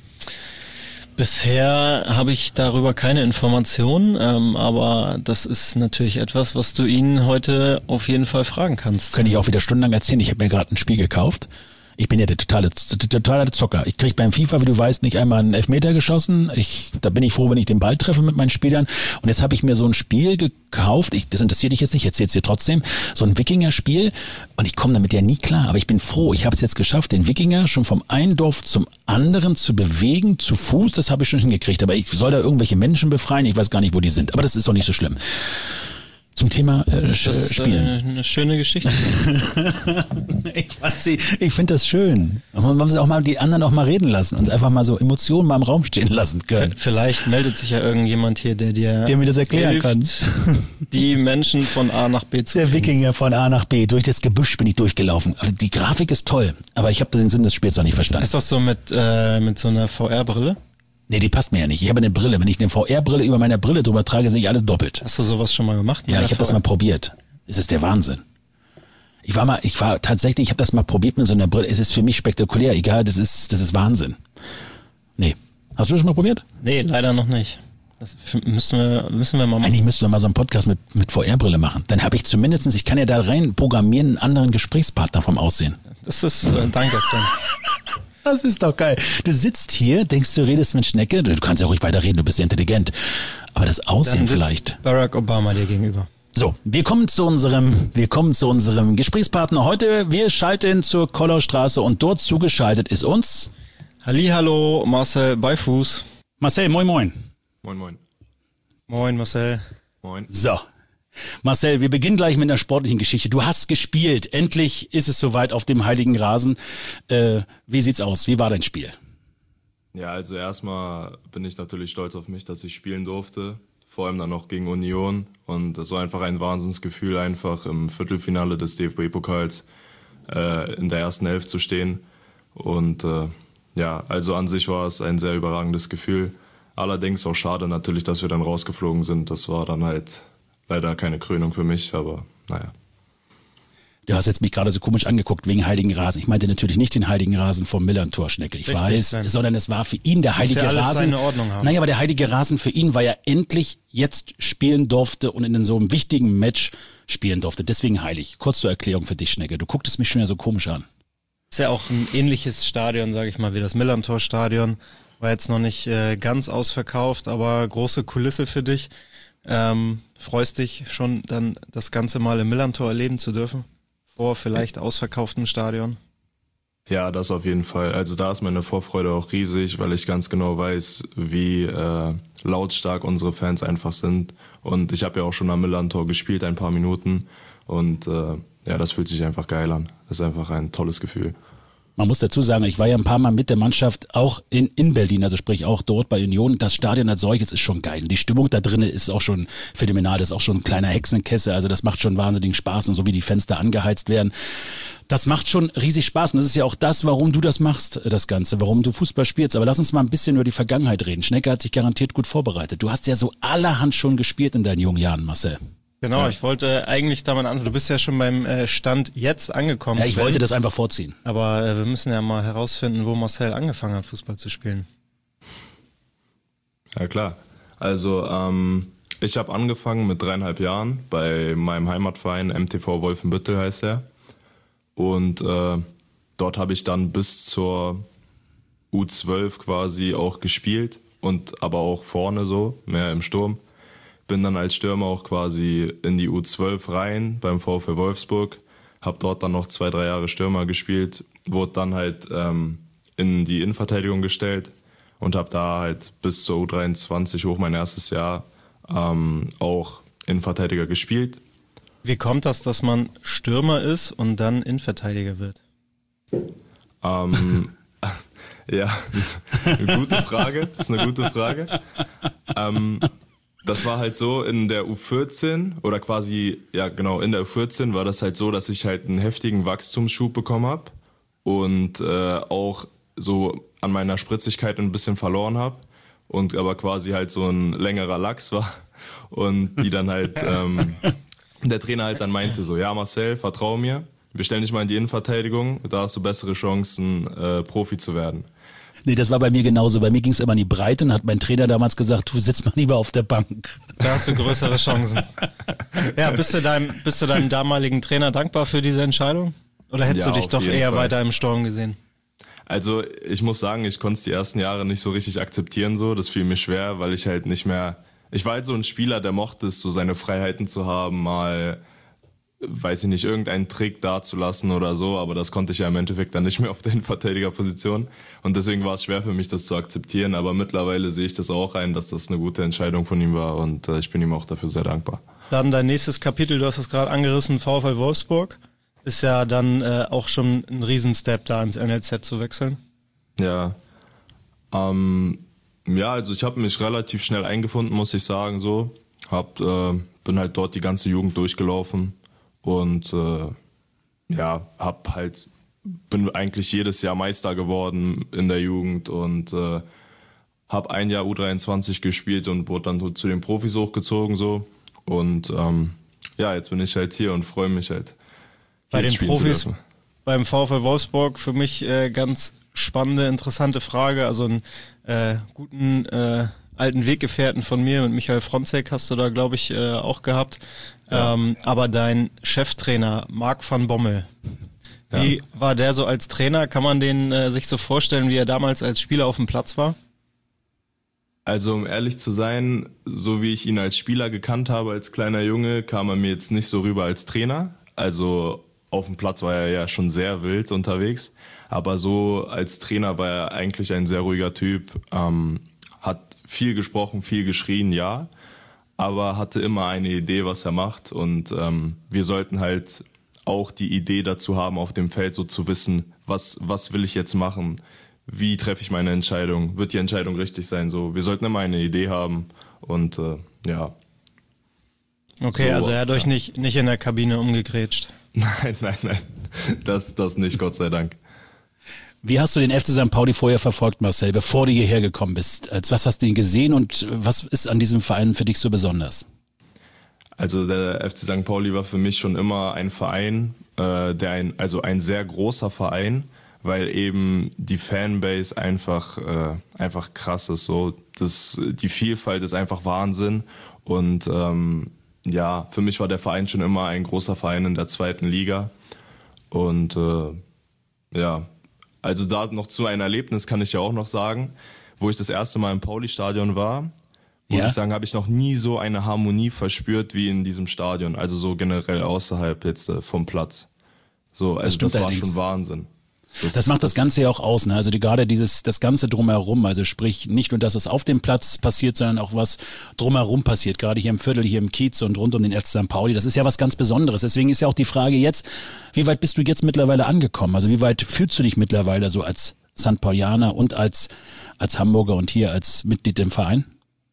Bisher habe ich darüber keine Informationen, ähm, aber das ist natürlich etwas, was du ihn heute auf jeden Fall fragen kannst. Könnte ich auch wieder stundenlang erzählen. Ich habe mir gerade ein Spiel gekauft. Ich bin ja der totale, der totale Zocker. Ich kriege beim FIFA, wie du weißt, nicht einmal einen Elfmeter geschossen. Ich, da bin ich froh, wenn ich den Ball treffe mit meinen Spielern. Und jetzt habe ich mir so ein Spiel gekauft. Ich, das interessiert dich jetzt nicht, ich erzähl's dir trotzdem. So ein Wikinger-Spiel. Und ich komme damit ja nie klar. Aber ich bin froh, ich habe es jetzt geschafft, den Wikinger schon vom einen Dorf zum anderen zu bewegen, zu Fuß. Das habe ich schon hingekriegt. Aber ich soll da irgendwelche Menschen befreien. Ich weiß gar nicht, wo die sind. Aber das ist doch nicht so schlimm. Zum Thema äh, das ist, Spielen. Äh, eine schöne Geschichte. ich ich finde das schön. Man muss auch mal die anderen auch mal reden lassen und einfach mal so Emotionen mal im Raum stehen lassen können. Vielleicht meldet sich ja irgendjemand hier, der dir der mir das erklären kann. Die Menschen von A nach B zu Der kriegen. Wikinger von A nach B. Durch das Gebüsch bin ich durchgelaufen. Also die Grafik ist toll, aber ich habe den Sinn des Spiels noch nicht verstanden. Ist das so mit, äh, mit so einer V R-Brille? Nee, die passt mir ja nicht. Ich habe eine Brille. Wenn ich eine V R-Brille über meiner Brille drüber trage, sehe ich alles doppelt. Hast du sowas schon mal gemacht? Ja, ich habe das mal probiert. Es ist der Wahnsinn. Ich war mal, ich war tatsächlich, ich habe das mal probiert mit so einer Brille. Es ist für mich spektakulär. Egal, das ist, das ist Wahnsinn. Nee. Hast du das schon mal probiert? Nee, leider noch nicht. Das müssen wir, müssen wir mal machen. Eigentlich müsstest du mal so einen Podcast mit, mit V R-Brille machen. Dann habe ich zumindest, ich kann ja da rein programmieren, einen anderen Gesprächspartner vom Aussehen. Das ist, äh, danke, Sven. Das ist doch geil. Du sitzt hier, denkst du, redest mit Schnecke. Du kannst ja ruhig weiterreden, du bist ja intelligent. Aber das Aussehen Dann sitzt vielleicht. Barack Obama dir gegenüber. So, wir kommen zu unserem, wir kommen zu unserem Gesprächspartner heute. Wir schalten zur Kollaustraße und dort zugeschaltet ist uns Hallihallo, Marcel Beifuß. Marcel, moin moin. Moin moin. Moin Marcel. Moin. So. Marcel, wir beginnen gleich mit einer sportlichen Geschichte. Du hast gespielt. Endlich ist es soweit auf dem heiligen Rasen. Äh, wie sieht's aus? Wie war dein Spiel? Ja, also erstmal bin ich natürlich stolz auf mich, dass ich spielen durfte. Vor allem dann noch gegen Union. Und es war einfach ein Wahnsinnsgefühl, einfach im Viertelfinale des D F B-Pokals äh, in der ersten Elf zu stehen. Und äh, ja, also an sich war es ein sehr überragendes Gefühl. Allerdings auch schade natürlich, dass wir dann rausgeflogen sind. Das war dann halt leider keine Krönung für mich, aber naja. Du hast jetzt mich gerade so komisch angeguckt wegen heiligen Rasen. Ich meinte natürlich nicht den heiligen Rasen vom Millern-Tor, Schnecke. Ich Richtig, weiß, Sven. sondern es war für ihn der heilige ja alles Rasen. seine Ordnung haben. Naja, aber der heilige Rasen für ihn, weil er endlich jetzt spielen durfte und in so einem wichtigen Match spielen durfte. Deswegen heilig. Kurz zur Erklärung für dich, Schnecke. Du gucktest mich schon ja so komisch an. Ist ja auch ein ähnliches Stadion, sage ich mal, wie das Millern-Tor-Stadion. War jetzt noch nicht äh, ganz ausverkauft, aber große Kulisse für dich. Ähm, freust dich schon dann das Ganze mal im Millern-Tor erleben zu dürfen? Vor vielleicht ausverkauftem Stadion? Ja, das auf jeden Fall. Also da ist meine Vorfreude auch riesig, weil ich ganz genau weiß, wie äh, lautstark unsere Fans einfach sind. Und ich habe ja auch schon am Millern-Tor gespielt, ein paar Minuten. Und äh, ja, das fühlt sich einfach geil an. Das ist einfach ein tolles Gefühl. Man muss dazu sagen, ich war ja ein paar Mal mit der Mannschaft auch in, in Berlin, also sprich auch dort bei Union. Das Stadion als solches ist schon geil. Die Stimmung da drinnen ist auch schon phänomenal. Das ist auch schon ein kleiner Hexenkessel. Also das macht schon wahnsinnigen Spaß und so wie die Fenster angeheizt werden. Das macht schon riesig Spaß und das ist ja auch das, warum du das machst, das Ganze, warum du Fußball spielst. Aber lass uns mal ein bisschen über die Vergangenheit reden. Schnecke hat sich garantiert gut vorbereitet. Du hast ja so allerhand schon gespielt in deinen jungen Jahren, Marcel. Genau, Ja. ich wollte eigentlich da mal an. Du bist ja schon beim äh, Stand jetzt angekommen. Ja, ich Sven. wollte das einfach vorziehen. Aber äh, wir müssen ja mal herausfinden, wo Marcel angefangen hat, Fußball zu spielen. Ja klar. Also ähm, ich habe angefangen mit dreieinhalb Jahren bei meinem Heimatverein, M T V Wolfenbüttel heißt er. Und äh, dort habe ich dann bis zur U zwölf quasi auch gespielt und aber auch vorne so, mehr im Sturm. Bin dann als Stürmer auch quasi in die U zwölf rein beim VfL Wolfsburg. Hab dort dann noch zwei, drei Jahre Stürmer gespielt. Wurde dann halt ähm, in die Innenverteidigung gestellt. und habe da halt bis zur U dreiundzwanzig hoch mein erstes Jahr ähm, auch Innenverteidiger gespielt. Wie kommt das, dass man Stürmer ist und dann Innenverteidiger wird? Ähm, ja, das ist eine gute Frage. Das ist eine gute Frage. Ähm, das war halt so in der U vierzehn oder quasi, ja genau, in der U vierzehn war das halt so, dass ich halt einen heftigen Wachstumsschub bekommen habe und äh, auch so an meiner Spritzigkeit ein bisschen verloren habe und aber quasi halt so ein längerer Lachs war und die dann halt, ähm, der Trainer halt dann meinte so, ja Marcel, vertrau mir, wir stellen dich mal in die Innenverteidigung, da hast du bessere Chancen, äh, Profi zu werden. Nee, das war bei mir genauso. Bei mir ging es immer in die Breite und hat mein Trainer damals gesagt, du sitzt mal lieber auf der Bank. Da hast du größere Chancen. Ja, bist du deinem, bist du deinem damaligen Trainer dankbar für diese Entscheidung? Oder hättest Ja, du dich auf doch jeden eher Fall. weiter im Sturm gesehen? Also ich muss sagen, ich konnte es die ersten Jahre nicht so richtig akzeptieren, so. Das fiel mir schwer, weil ich halt nicht mehr, ich war halt so ein Spieler, der mochte es, so seine Freiheiten zu haben, mal, weiß ich nicht, irgendeinen Trick dazulassen oder so, aber das konnte ich ja im Endeffekt dann nicht mehr auf der Innenverteidigerposition und deswegen war es schwer für mich, das zu akzeptieren, aber mittlerweile sehe ich das auch ein, dass das eine gute Entscheidung von ihm war und äh, ich bin ihm auch dafür sehr dankbar. Dann dein nächstes Kapitel, du hast es gerade angerissen, VfL Wolfsburg, ist ja dann äh, auch schon ein Riesenstep, da ins N L Z zu wechseln. Ja, ähm, ja, also ich habe mich relativ schnell eingefunden, muss ich sagen, so, hab, äh, bin halt dort die ganze Jugend durchgelaufen. Und äh, ja, hab halt, bin eigentlich jedes Jahr Meister geworden in der Jugend und äh, hab ein Jahr U dreiundzwanzig gespielt und wurde dann zu den Profis hochgezogen so. Und ähm, ja, jetzt bin ich halt hier und freue mich halt. Bei den spielen zu Profis, dürfen. beim VfL Wolfsburg für mich äh, ganz spannende, interessante Frage. Also einen äh, guten äh, alten Weggefährten von mir mit Michael Fronzek hast du da, glaube ich, äh, auch gehabt. Ja. Ähm, aber dein Cheftrainer, Marc van Bommel, ja. Wie war der so als Trainer? Kann man den äh, sich so vorstellen, wie er damals als Spieler auf dem Platz war? Also um ehrlich zu sein, so wie ich ihn als Spieler gekannt habe, als kleiner Junge, kam er mir jetzt nicht so rüber als Trainer. Also auf dem Platz war er ja schon sehr wild unterwegs, aber so als Trainer war er eigentlich ein sehr ruhiger Typ, ähm, hat viel gesprochen, viel geschrien, ja, aber hatte immer eine Idee, was er macht und ähm, wir sollten halt auch die Idee dazu haben, auf dem Feld so zu wissen, was, was will ich jetzt machen, wie treffe ich meine Entscheidung, wird die Entscheidung richtig sein, so, wir sollten immer eine Idee haben und äh, ja. Okay, so, also er hat euch ja. nicht, nicht in der Kabine umgegrätscht. Nein, nein, nein, das, das nicht, Gott sei Dank. Wie hast du den F C Sankt Pauli vorher verfolgt, Marcel, bevor du hierher gekommen bist? Was hast du ihn gesehen und was ist an diesem Verein für dich so besonders? Also der F C Sankt Pauli war für mich schon immer ein Verein, äh, der ein, also ein sehr großer Verein, weil eben die Fanbase einfach, äh, einfach krass ist. So, das, die Vielfalt ist einfach Wahnsinn und ähm, ja, für mich war der Verein schon immer ein großer Verein in der zweiten Liga und äh, ja. Also da noch zu einem Erlebnis kann ich ja auch noch sagen, wo ich das erste Mal im Pauli-Stadion war, muss ja. ich sagen, habe ich noch nie so eine Harmonie verspürt wie in diesem Stadion, also so generell außerhalb jetzt äh, vom Platz. So, also das, das war schon Wahnsinn. Das, das macht das, das Ganze ja auch aus, ne? Also die, gerade dieses, das Ganze drumherum, also sprich nicht nur das, was auf dem Platz passiert, sondern auch was drumherum passiert, gerade hier im Viertel, hier im Kiez und rund um den F C Sankt Pauli, das ist ja was ganz Besonderes. Deswegen ist ja auch die Frage jetzt, wie weit bist du jetzt mittlerweile angekommen? Also wie weit fühlst du dich mittlerweile so als Sankt Paulianer und als, als Hamburger und hier als Mitglied im Verein?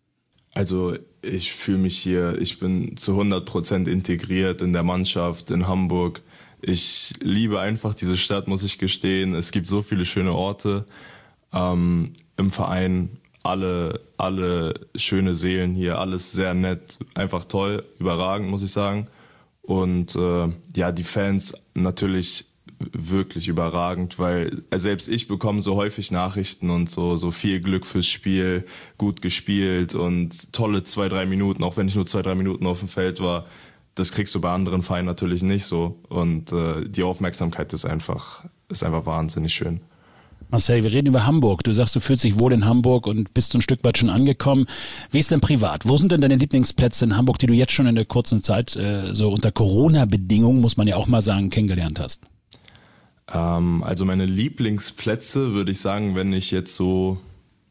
Also ich fühle mich hier, ich bin zu hundert Prozent integriert in der Mannschaft in Hamburg. Ich liebe einfach diese Stadt, muss ich gestehen. Es gibt so viele schöne Orte ähm, im Verein. Alle, alle schöne Seelen hier, alles sehr nett, einfach toll, überragend, muss ich sagen. Und äh, ja, die Fans natürlich wirklich überragend, weil selbst ich bekomme so häufig Nachrichten und so, so viel Glück fürs Spiel, gut gespielt und tolle zwei, drei Minuten, auch wenn ich nur zwei, drei Minuten auf dem Feld war. Das kriegst du bei anderen Vereinen natürlich nicht so. Und äh, die Aufmerksamkeit ist einfach, ist einfach wahnsinnig schön. Marcel, wir reden über Hamburg. Du sagst, du fühlst dich wohl in Hamburg und bist so ein Stück weit schon angekommen. Wie ist denn privat? Wo sind denn deine Lieblingsplätze in Hamburg, die du jetzt schon in der kurzen Zeit, äh, so unter Corona-Bedingungen, muss man ja auch mal sagen, kennengelernt hast? Ähm, also meine Lieblingsplätze würde ich sagen, wenn ich jetzt so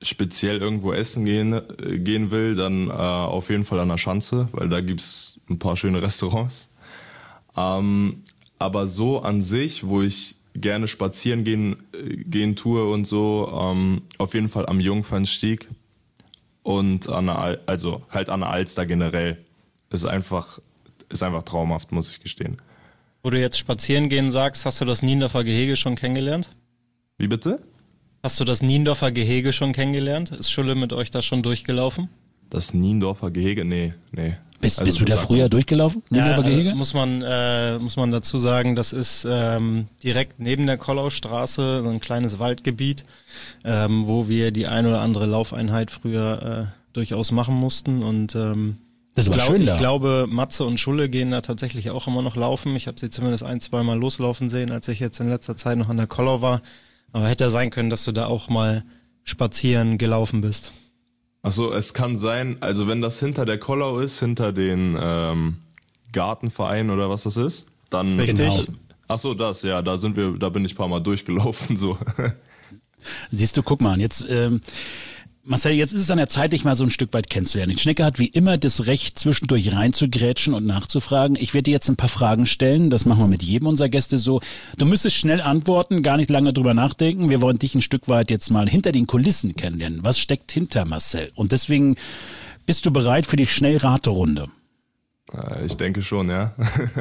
speziell irgendwo essen gehen, äh, gehen will, dann äh, auf jeden Fall an der Schanze, weil da gibt's ein paar schöne Restaurants. Ähm, aber so an sich, wo ich gerne spazieren gehen, äh, gehen tue und so, ähm, auf jeden Fall am Jungfernstieg und an der Al- also halt an der Alster generell. Ist einfach, ist einfach traumhaft, muss ich gestehen. Wo du jetzt spazieren gehen sagst, hast du das Niendorfer Gehege schon kennengelernt? Wie bitte? Hast du das Niendorfer Gehege schon kennengelernt? Ist Schulle mit euch da schon durchgelaufen? Das Niendorfer Gehege? Nee, nee. Bist, Also bist du da das- früher durchgelaufen? Niendorfer Gehege? äh, muss man äh, muss man dazu sagen, das ist ähm, direkt neben der Kollaustraße so ein kleines Waldgebiet, ähm, wo wir die ein oder andere Laufeinheit früher äh, durchaus machen mussten und ähm, Das war ich, glaub, schön da. ich glaube, Matze und Schulle gehen da tatsächlich auch immer noch laufen. Ich habe sie zumindest ein, zwei Mal loslaufen sehen, als ich jetzt in letzter Zeit noch an der Kollau war. Aber hätte ja sein können, dass du da auch mal spazieren gelaufen bist. Ach so, es kann sein, also wenn das hinter der Kollau ist, hinter den ähm, Gartenverein oder was das ist, dann... Richtig. Genau. Ach so, das, ja, da sind wir, da bin ich ein paar Mal durchgelaufen, so. Siehst du, guck mal, jetzt, ähm, Marcel, jetzt ist es an der Zeit, dich mal so ein Stück weit kennenzulernen. Schnecke hat wie immer das Recht, zwischendurch reinzugrätschen und nachzufragen. Ich werde dir jetzt ein paar Fragen stellen, das machen wir mit jedem unserer Gäste so. Du müsstest schnell antworten, gar nicht lange drüber nachdenken. Wir wollen dich ein Stück weit jetzt mal hinter den Kulissen kennenlernen. Was steckt hinter Marcel? Und deswegen bist du bereit für die Schnellraterunde. Äh, ich denke schon, ja.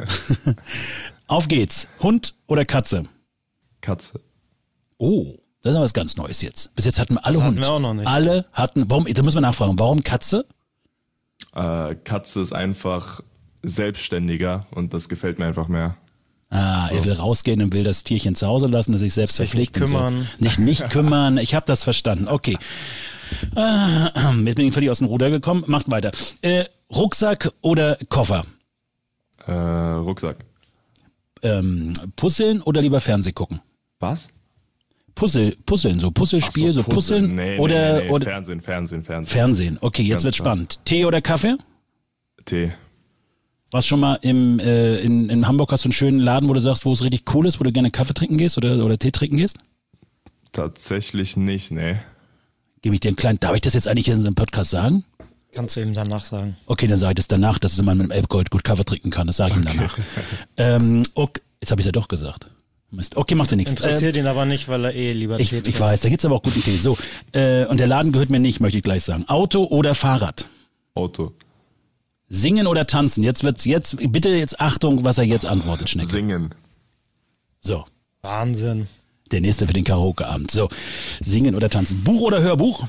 Auf geht's. Hund oder Katze? Katze. Oh, das ist aber was ganz Neues jetzt. Bis jetzt hatten wir alle Das hatten Hund. wir auch noch nicht. Alle hatten, warum, da müssen wir nachfragen, warum Katze? Äh, Katze ist einfach selbstständiger und das gefällt mir einfach mehr. Ah, er will rausgehen und will das Tierchen zu Hause lassen, das sich selbst Sich verpflegt. nicht und kümmern. So. Nicht, nicht kümmern, ich habe das verstanden. Okay. Ah, jetzt bin ich völlig aus dem Ruder gekommen. Macht weiter. Äh, Rucksack oder Koffer? Äh, Rucksack. Ähm, Puzzeln oder lieber Fernseh gucken? Was? Puzzle, Puzzeln, so Puzzlespiel, Ach so, Puzzeln Nee, oder, nee, nee, nee. oder Fernsehen, Fernsehen, Fernsehen. Fernsehen. Okay, jetzt Ganz wird klar. spannend. Tee oder Kaffee? Tee. Warst schon mal im, äh, in, in Hamburg, hast du einen schönen Laden, wo du sagst, wo es richtig cool ist, wo du gerne Kaffee trinken gehst oder, oder Tee trinken gehst? Tatsächlich nicht, nee. Gebe ich dir einen kleinen, darf ich das jetzt eigentlich in so einem Podcast sagen? Kannst du ihm danach sagen. Okay, dann sage ich das danach, dass man mit dem Elbgold gut Kaffee trinken kann. Das sage ich ihm danach. Ähm, okay, jetzt habe ich es ja doch gesagt. Mist. Okay, macht ja nichts. Interessiert ihn aber nicht, weil er eh lieber Ich, Tee ich trinkt. weiß, da gibt's aber auch guten Tee. So, äh, und der Laden gehört mir nicht, möchte ich gleich sagen. Auto oder Fahrrad? Auto. Singen oder tanzen? Jetzt wird's jetzt, bitte jetzt Achtung, was er jetzt antwortet, Schnecke. Singen. So, Wahnsinn. der nächste für den Karaoke-Abend. So, singen oder tanzen? Buch oder Hörbuch?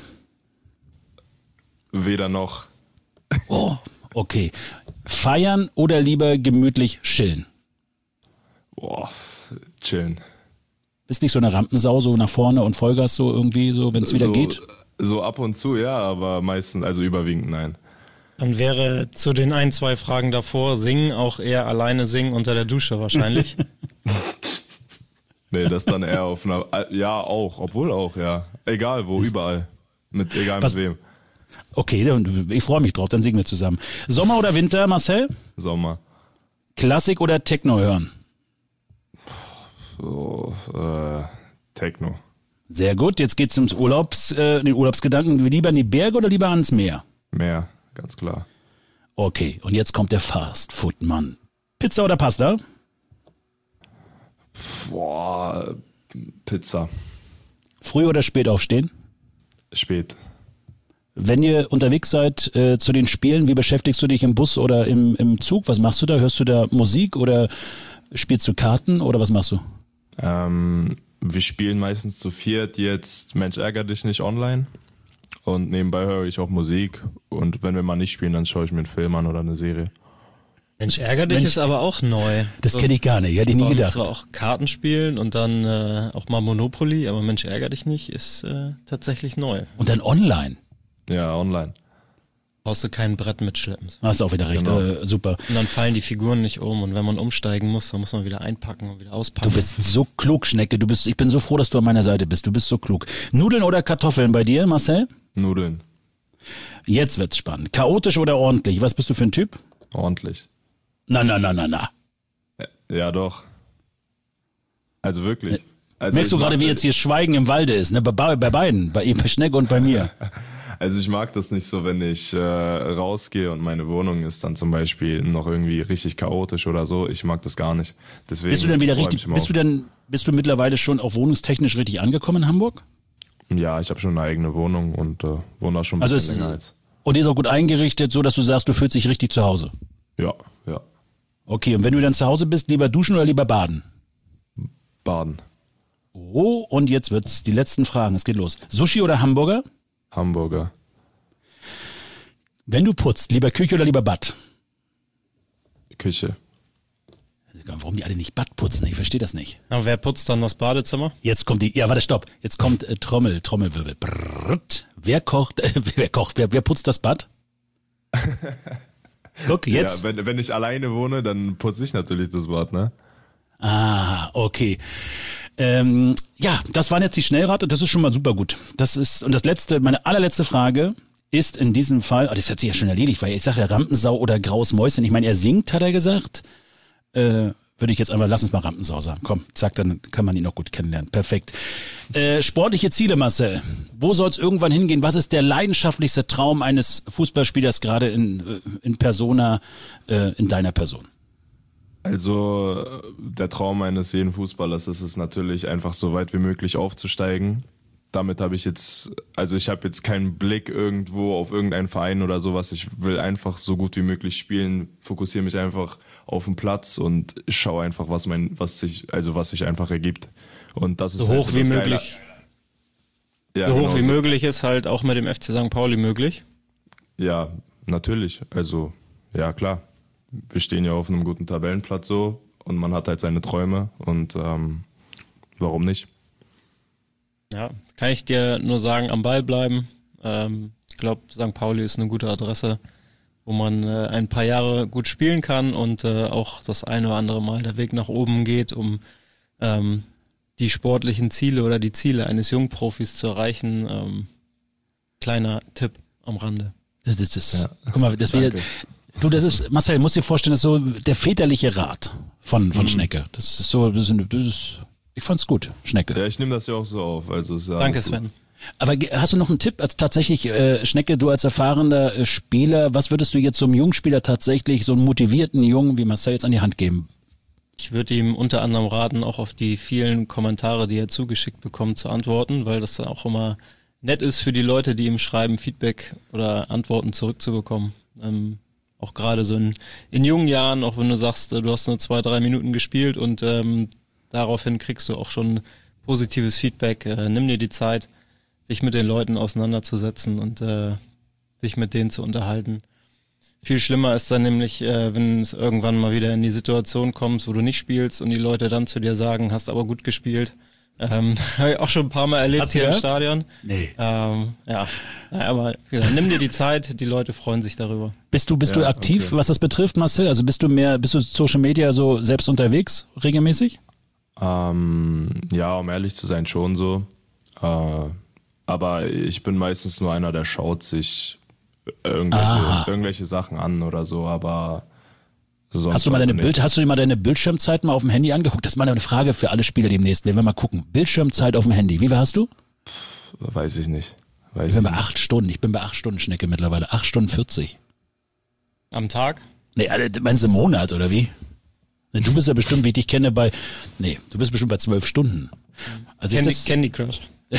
Weder noch. Oh, okay. Feiern oder lieber gemütlich chillen? Boah, chillen. Bist nicht so eine Rampensau, so nach vorne und Vollgas so irgendwie, so wenn es wieder so, geht? So ab und zu, ja, aber meistens, also überwiegend nein. Dann wäre zu den ein, zwei Fragen davor singen auch eher alleine singen unter der Dusche wahrscheinlich. Nee, das dann eher auf einer, ja auch, obwohl auch, ja. Egal wo, überall. Mit, egal Was- mit wem. Okay, dann- ich freue mich drauf, dann singen wir zusammen. Sommer oder Winter, Marcel? Sommer. Klassik oder Techno hören? So, äh, Techno. Sehr gut, jetzt geht's ums Urlaubs, äh, den Urlaubsgedanken. Lieber in die Berge oder lieber ans Meer? Meer, ganz klar. Okay, und jetzt kommt der Fast-Food-Mann. Pizza oder Pasta? Boah, Pizza. Früh oder spät aufstehen? Spät. Wenn ihr unterwegs seid äh, zu den Spielen, wie beschäftigst du dich im Bus oder im, im Zug? Was machst du da? Hörst du da Musik oder spielst du Karten oder was machst du? Ähm, wir spielen meistens zu viert jetzt Mensch ärger dich nicht online. Und nebenbei höre ich auch Musik. Und wenn wir mal nicht spielen, dann schaue ich mir einen Film an oder eine Serie. Mensch, ärger dich Mensch, ist aber auch neu. Das kenne ich gar nicht, hätte ich nie Bei uns gedacht. war auch Karten spielen und dann äh, auch mal Monopoly, aber Mensch, ärger dich nicht ist äh, tatsächlich neu. Und dann online. Ja, online. Brauchst du kein Brett mitschleppen. Hast du auch wieder recht, Genau. äh, super. Und dann fallen die Figuren nicht um und wenn man umsteigen muss, dann muss man wieder einpacken und wieder auspacken. Du bist so klug, Schnecke. Du bist, ich bin so froh, dass du an meiner Seite bist. Du bist so klug. Nudeln oder Kartoffeln bei dir, Marcel? Nudeln. Jetzt wird's spannend. Chaotisch oder ordentlich? Was bist du für ein Typ? Ordentlich. Na, na, na, na, na. Ja, doch. Also wirklich. Also Merkst du gerade, wie jetzt hier Schweigen im Walde ist, ne? Bei, bei beiden, bei ihm, bei Schnecke und bei mir. Also ich mag das nicht so, wenn ich äh, rausgehe und meine Wohnung ist dann zum Beispiel noch irgendwie richtig chaotisch oder so. Ich mag das gar nicht. Deswegen Bist du denn wieder räum richtig, ich immer bist auf. du denn, bist du mittlerweile schon auch wohnungstechnisch richtig angekommen in Hamburg? Ja, ich habe schon eine eigene Wohnung und äh, wohne da schon ein Also bisschen es, länger als. und die ist auch gut eingerichtet, so dass du sagst, du fühlst dich richtig zu Hause. Ja, ja. Okay, und wenn du dann zu Hause bist, lieber duschen oder lieber baden? Baden. Oh, und jetzt wird's die letzten Fragen, es geht los. Sushi oder Hamburger? Hamburger. Wenn du putzt, lieber Küche oder lieber Bad? Küche. Warum die alle nicht Bad putzen? Ich verstehe das nicht. Aber wer putzt dann das Badezimmer? Jetzt kommt die, ja warte, stopp. Jetzt kommt äh, Trommel, Trommelwirbel. Brrrt. Wer kocht, äh, wer kocht, wer, wer putzt das Bad? Guck, jetzt. Ja, wenn, wenn ich alleine wohne, dann putze ich natürlich das Bad, ne? Ah, okay. Ähm, ja, das waren jetzt die Schnellrate, das ist schon mal super gut. Das ist, und das letzte, meine allerletzte Frage ist in diesem Fall, oh, das hat sich ja schon erledigt, weil ich sage ja Rampensau oder Graues Mäuschen. Ich meine, er singt, hat er gesagt. Äh, würde ich jetzt einfach, lass uns mal Rampensau sagen. Komm, zack, dann kann man ihn noch gut kennenlernen. Perfekt. Äh, sportliche Ziele, Marcel. Wo soll es irgendwann hingehen? Was ist der leidenschaftlichste Traum eines Fußballspielers, gerade in, in Persona, äh, in deiner Person? Also der Traum eines jeden Fußballers ist es natürlich, einfach so weit wie möglich aufzusteigen. Damit habe ich jetzt, also ich habe jetzt keinen Blick irgendwo auf irgendeinen Verein oder sowas. Ich will einfach so gut wie möglich spielen, fokussiere mich einfach auf den Platz und schaue einfach, was mein, was sich, also was sich einfach ergibt. Und das ist So hoch halt wie das möglich. Geile. Ja, so hoch genau wie so. möglich ist halt auch mit dem F C Sankt Pauli möglich. Ja, natürlich. Also, ja klar. Wir stehen ja auf einem guten Tabellenplatz so und man hat halt seine Träume und ähm, warum nicht? Ja, kann ich dir nur sagen, am Ball bleiben. Ähm, ich glaube, Sankt Pauli ist eine gute Adresse, wo man äh, ein paar Jahre gut spielen kann und äh, auch das eine oder andere Mal der Weg nach oben geht, um ähm, die sportlichen Ziele oder die Ziele eines Jungprofis zu erreichen. Ähm, kleiner Tipp am Rande. Das, das, das, Ja. Guck mal, das wäre, Danke. du, das ist, Marcel, musst dir vorstellen, das ist so der väterliche Rat von, von Mhm. Schnecke. Das ist so, das ist, das ist, ich fand's gut, Schnecke. Ja, ich nehme das ja auch so auf. Also ist ja Danke, alles gut. Sven. Aber ge- hast du noch einen Tipp? Also tatsächlich, äh, Schnecke, du als erfahrener äh, Spieler, was würdest du jetzt so einem Jungspieler tatsächlich, so einen motivierten Jungen wie Marcel jetzt an die Hand geben? Ich würde ihm unter anderem raten, auch auf die vielen Kommentare, die er zugeschickt bekommt, zu antworten, weil das dann auch immer nett ist für die Leute, die ihm schreiben, Feedback oder Antworten zurückzubekommen. Ähm, auch gerade so in, in jungen Jahren, auch wenn du sagst, äh, du hast nur zwei, drei Minuten gespielt und ähm, daraufhin kriegst du auch schon positives Feedback. Äh, nimm dir die Zeit, sich mit den Leuten auseinanderzusetzen und äh, sich mit denen zu unterhalten. Viel schlimmer ist dann nämlich, äh, wenn es irgendwann mal wieder in die Situation kommst, wo du nicht spielst und die Leute dann zu dir sagen, hast aber gut gespielt. Ähm, habe ich auch schon ein paar Mal erlebt Hast du hier im gehört? Stadion. Nee. Ähm, ja, naja, aber wie gesagt, nimm dir die Zeit, die Leute freuen sich darüber. Bist du, bist Ja, du aktiv, okay. was das betrifft, Marcel? Also bist du mehr, bist du Social Media so selbst unterwegs, regelmäßig? Ähm, ja, um ehrlich zu sein, schon so. Äh, aber ich bin meistens nur einer, der schaut sich Aha. irgendwelche, irgendwelche Sachen an oder so, aber sonst Hast du mal deine nicht. Bild, hast du dir mal deine Bildschirmzeit mal auf dem Handy angeguckt? Das ist mal eine Frage für alle Spieler demnächst. Wir werden mal gucken. Bildschirmzeit auf dem Handy. Wie viel hast du? Weiß ich nicht. Weiß Ich bin ich bei nicht. acht Stunden. Ich bin bei acht Stunden Schnecke mittlerweile. Acht Stunden vierzig. Am Tag? Nee, Alter, meinst du im Monat oder wie? Nee, Du bist ja bestimmt, wie ich dich kenne, bei, nee, du bist bestimmt bei zwölf Stunden. Also ich Candy, das, Candy Crush.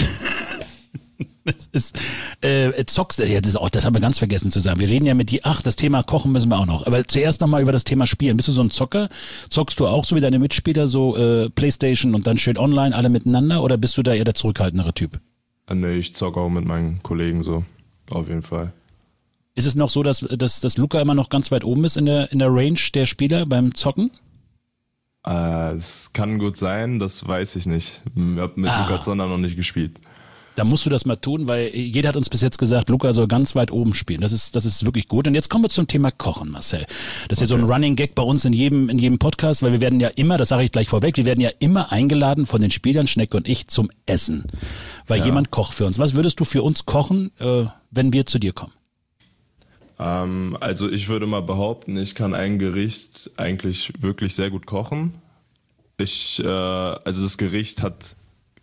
das ist, äh, zockst, ja, das, ist auch, das haben wir ganz vergessen zu sagen. Wir reden ja mit dir, ach, das Thema Kochen müssen wir auch noch. Aber zuerst nochmal über das Thema Spielen. Bist du so ein Zocker? Zockst du auch so wie deine Mitspieler, so äh, Playstation und dann schön online, alle miteinander? Oder bist du da eher der zurückhaltendere Typ? Äh, Nee, ich zocke auch mit meinen Kollegen so. Auf jeden Fall. Ist es noch so, dass, dass, dass Luca immer noch ganz weit oben ist in der, in der Range der Spieler beim Zocken? Äh, Es kann gut sein, das weiß ich nicht. Ich habe mit Ah. Lukas Sonder noch nicht gespielt. Da musst du das mal tun, weil jeder hat uns bis jetzt gesagt, Luca soll ganz weit oben spielen. Das ist, das ist wirklich gut. Und jetzt kommen wir zum Thema Kochen, Marcel. Das ist ja so ein Running Gag bei uns in jedem, in jedem Podcast, weil wir werden ja immer, das sage ich gleich vorweg, wir werden ja immer eingeladen von den Spielern, Schnecke und ich, zum Essen. Weil Ja. jemand kocht für uns. Was würdest du für uns kochen, äh, wenn wir zu dir kommen? Ähm, also ich würde mal behaupten, ich kann ein Gericht eigentlich wirklich sehr gut kochen. Ich, äh, also das Gericht hat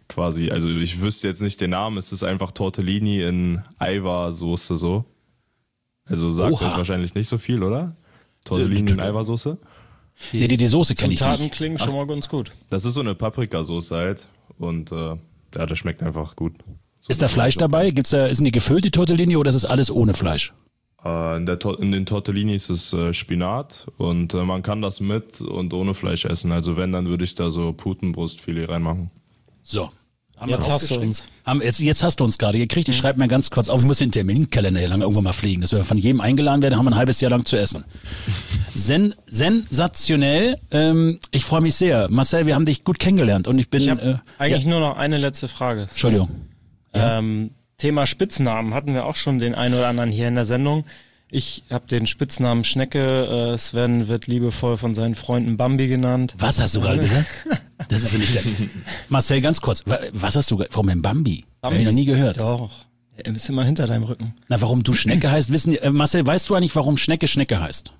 quasi, also ich wüsste jetzt nicht den Namen, es ist einfach Tortellini in Eiwa-Soße so. Also sagt Oha. euch wahrscheinlich nicht so viel, oder? Tortellini in Eiwa-Soße? Nee, die, die Soße kenne ich Zutaten nicht. klingen schon mal ganz gut. Das ist so eine Paprikasauce halt und äh, ja, das schmeckt einfach gut. So Ist da Fleisch dabei? Gibt's da, sind die gefüllt, die Tortellini, oder ist das alles ohne Fleisch? Äh, in, der, Tor- in den Tortellinis ist äh, Spinat und äh, man kann das mit und ohne Fleisch essen. Also wenn, dann würde ich da so Putenbrustfilet reinmachen. So. Haben wir Jetzt hast du aufgeschrieben. uns. Haben, jetzt, jetzt hast du uns gerade gekriegt. Ich schreibe mir ganz kurz auf, ich muss den Terminkalender hier lang irgendwann mal pflegen, dass wir von jedem eingeladen werden, haben wir ein halbes Jahr lang zu essen. Sen, sensationell. Ähm, ich freue mich sehr. Marcel, wir haben dich gut kennengelernt und ich bin... Ich habe äh, eigentlich ja, nur noch eine letzte Frage. Entschuldigung. Ähm, Thema Spitznamen hatten wir auch schon den einen oder anderen hier in der Sendung. Ich habe den Spitznamen Schnecke. Äh, Sven wird liebevoll von seinen Freunden Bambi genannt. Was hast du gerade gesagt? Das ist ja nicht der... Marcel, ganz kurz. wa- Was hast du... ge- Warum denn Bambi? Hab ich noch nie gehört. Doch. Er ist immer hinter deinem Rücken. Na, warum du Schnecke heißt, wissen... Äh, Marcel, weißt du eigentlich, warum Schnecke Schnecke heißt?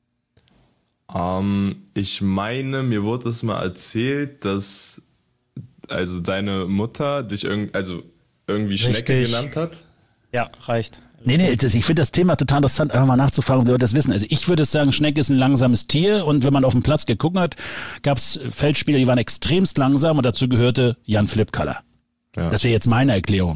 Ähm, ich meine, mir wurde es mal erzählt, dass also deine Mutter dich irgend, also irgendwie Schnecke Richtig. genannt hat. Ja, reicht. Nee, nee, das, ich finde das Thema total interessant, einfach mal nachzufragen, ob die Leute das wissen. Also ich würde sagen, Schnecke ist ein langsames Tier und wenn man auf dem Platz geguckt hat, gab es Feldspieler, die waren extremst langsam und dazu gehörte Jan-Philipp Kaller. Ja. Das wäre jetzt meine Erklärung.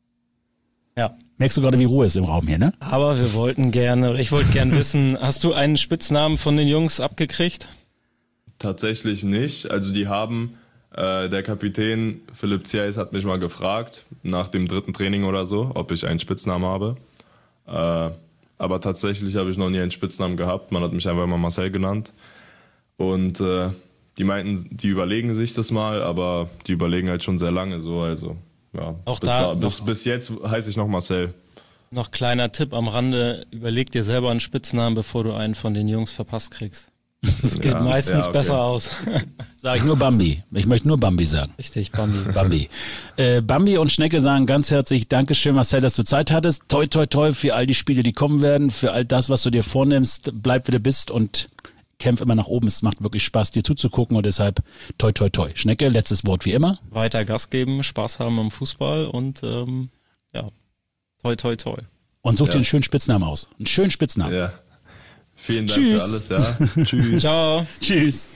Ja. Merkst du gerade, wie Ruhe ist im Raum hier, ne? Aber wir wollten gerne, oder ich wollte gerne wissen, hast du einen Spitznamen von den Jungs abgekriegt? Tatsächlich nicht. Also die haben, äh, der Kapitän Philipp Zieis hat mich mal gefragt, nach dem dritten Training oder so, ob ich einen Spitznamen habe. Äh, aber tatsächlich habe ich noch nie einen Spitznamen gehabt. Man hat mich einfach immer Marcel genannt. Und äh, die meinten, die überlegen sich das mal, aber die überlegen halt schon sehr lange so. Also ja, Auch bis, da bis, noch- bis jetzt heiße ich noch Marcel. Noch kleiner Tipp am Rande, überleg dir selber einen Spitznamen, bevor du einen von den Jungs verpasst kriegst. Das geht Ja, meistens ja, okay. besser aus. Sag ich nur Bambi. Ich möchte nur Bambi sagen. Richtig, Bambi. Bambi. Äh, Bambi und Schnecke sagen ganz herzlich Dankeschön, Marcel, dass du Zeit hattest. Toi, toi, toi für all die Spiele, die kommen werden, für all das, was du dir vornimmst. Bleib, wie du bist und kämpf immer nach oben. Es macht wirklich Spaß, dir zuzugucken und deshalb toi, toi, toi. Schnecke, letztes Wort wie immer. Weiter Gas geben, Spaß haben am Fußball und ähm, ja, toi, toi, toi. Und such Ja. dir einen schönen Spitznamen aus. Einen schönen Spitznamen. Ja. Vielen Dank Tschüss. für alles. Ja. Tschüss. Ciao. Tschüss.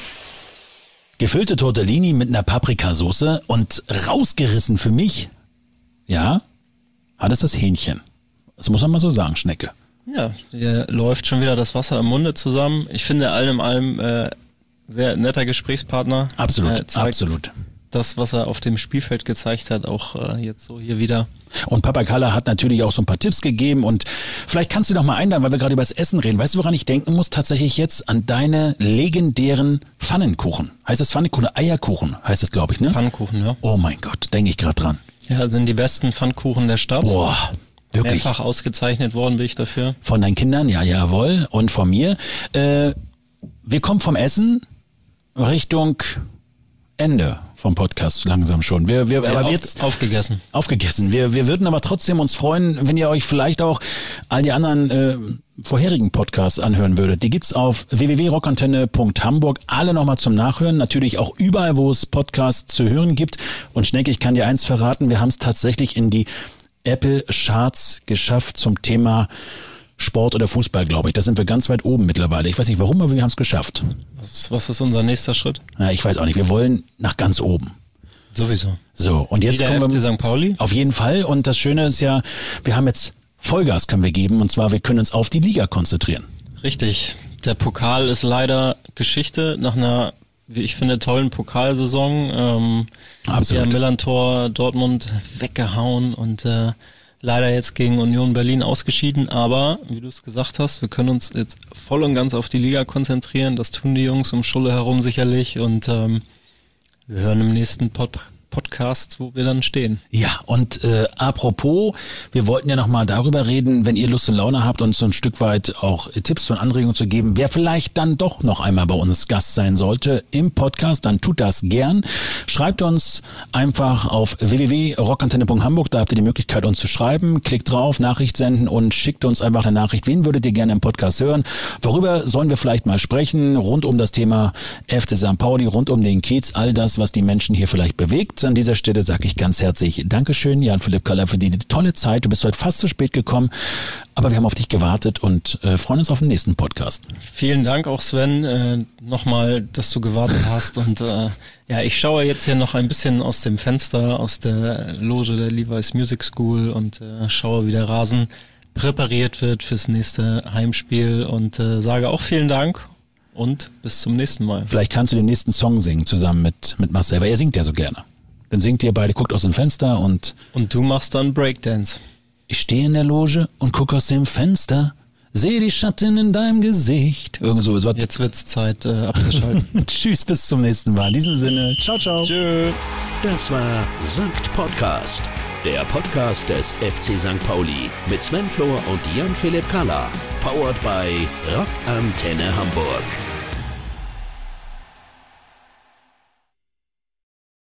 Gefüllte Tortellini mit einer Paprikasauce und rausgerissen für mich, ja, hat es das Hähnchen. Das muss man mal so sagen, Schnecke. Ja, hier läuft schon wieder das Wasser im Munde zusammen. Ich finde allem allem äh, sehr netter Gesprächspartner. Absolut, Äh, zeigt absolut. Das, was er auf dem Spielfeld gezeigt hat, auch äh, jetzt so hier wieder. Und Papa Kaller hat natürlich auch so ein paar Tipps gegeben und vielleicht kannst du noch mal einladen, weil wir gerade über das Essen reden. Weißt du, woran ich denken muss? Tatsächlich jetzt an deine legendären Pfannenkuchen. Heißt das Pfannenkuchen? Eierkuchen heißt es, glaube ich, ne? Pfannkuchen, ja. Oh mein Gott, denke ich gerade dran. Ja, sind die besten Pfannkuchen der Stadt. Boah, wirklich. Mehrfach ausgezeichnet worden bin ich dafür. Von deinen Kindern, ja, jawohl. Und von mir. Äh, wir kommen vom Essen Richtung Ende vom Podcast langsam schon. Wir, wir, aber auf, jetzt aufgegessen. aufgegessen. Wir, wir würden aber trotzdem uns freuen, wenn ihr euch vielleicht auch all die anderen äh, vorherigen Podcasts anhören würdet. Die gibt's auf w w w punkt rockantenne punkt hamburg. Alle nochmal zum Nachhören. Natürlich auch überall, wo es Podcasts zu hören gibt. Und Schnecke, ich kann dir eins verraten. Wir haben es tatsächlich in die Apple Charts geschafft zum Thema Sport oder Fußball, glaube ich. Da sind wir ganz weit oben mittlerweile. Ich weiß nicht warum, aber wir haben es geschafft. Was, was ist unser nächster Schritt? Na, ich weiß auch nicht. Wir wollen nach ganz oben. Sowieso. So, und jetzt Wieder kommen F C wir Sankt Pauli? auf jeden Fall. Und das Schöne ist ja, wir haben jetzt Vollgas können wir geben. Und zwar, wir können uns auf die Liga konzentrieren. Richtig. Der Pokal ist leider Geschichte nach einer, wie ich finde, tollen Pokalsaison. Ähm, Absolut. Der Millantor Dortmund weggehauen und äh, leider jetzt gegen Union Berlin ausgeschieden. Aber, wie du es gesagt hast, wir können uns jetzt voll und ganz auf die Liga konzentrieren. Das tun die Jungs um Schulle herum sicherlich. Und ähm, wir hören im nächsten Pod- Podcast, wo wir dann stehen. Ja, und äh, apropos, wir wollten ja nochmal darüber reden, wenn ihr Lust und Laune habt, uns so ein Stück weit auch Tipps und Anregungen zu geben, wer vielleicht dann doch noch einmal bei uns Gast sein sollte im Podcast, dann tut das gern. Schreibt uns einfach auf w w w punkt rockantenne punkt hamburg, da habt ihr die Möglichkeit, uns zu schreiben. Klickt drauf, Nachricht senden und schickt uns einfach eine Nachricht. Wen würdet ihr gerne im Podcast hören? Worüber sollen wir vielleicht mal sprechen? Rund um das Thema F C Sankt Pauli, rund um den Kiez, all das, was die Menschen hier vielleicht bewegt. Und an dieser Stelle sage ich ganz herzlich Dankeschön, Jan-Philipp Kaller, für die, die tolle Zeit. Du bist heute fast zu spät gekommen, aber wir haben auf dich gewartet und äh, freuen uns auf den nächsten Podcast. Vielen Dank auch, Sven, äh, nochmal, dass du gewartet hast. Und äh, ja, ich schaue jetzt hier noch ein bisschen aus dem Fenster, aus der Loge der Levi's Music School und äh, schaue, wie der Rasen präpariert wird fürs nächste Heimspiel und äh, sage auch vielen Dank und bis zum nächsten Mal. Vielleicht kannst du den nächsten Song singen zusammen mit, mit Marcel, weil er singt ja so gerne. Dann singt ihr beide, guckt aus dem Fenster und... Und du machst dann Breakdance. Ich stehe in der Loge und guck aus dem Fenster, sehe die Schatten in deinem Gesicht. Irgend so. Jetzt wird's Zeit äh, abzuschalten. Tschüss, bis zum nächsten Mal. In diesem Sinne, ciao, ciao. Tschö. Das war Sankt Podcast, der Podcast des F C Sankt Pauli mit Sven Flohr und Jan-Philipp Kaller. Powered by Rock Antenne Hamburg.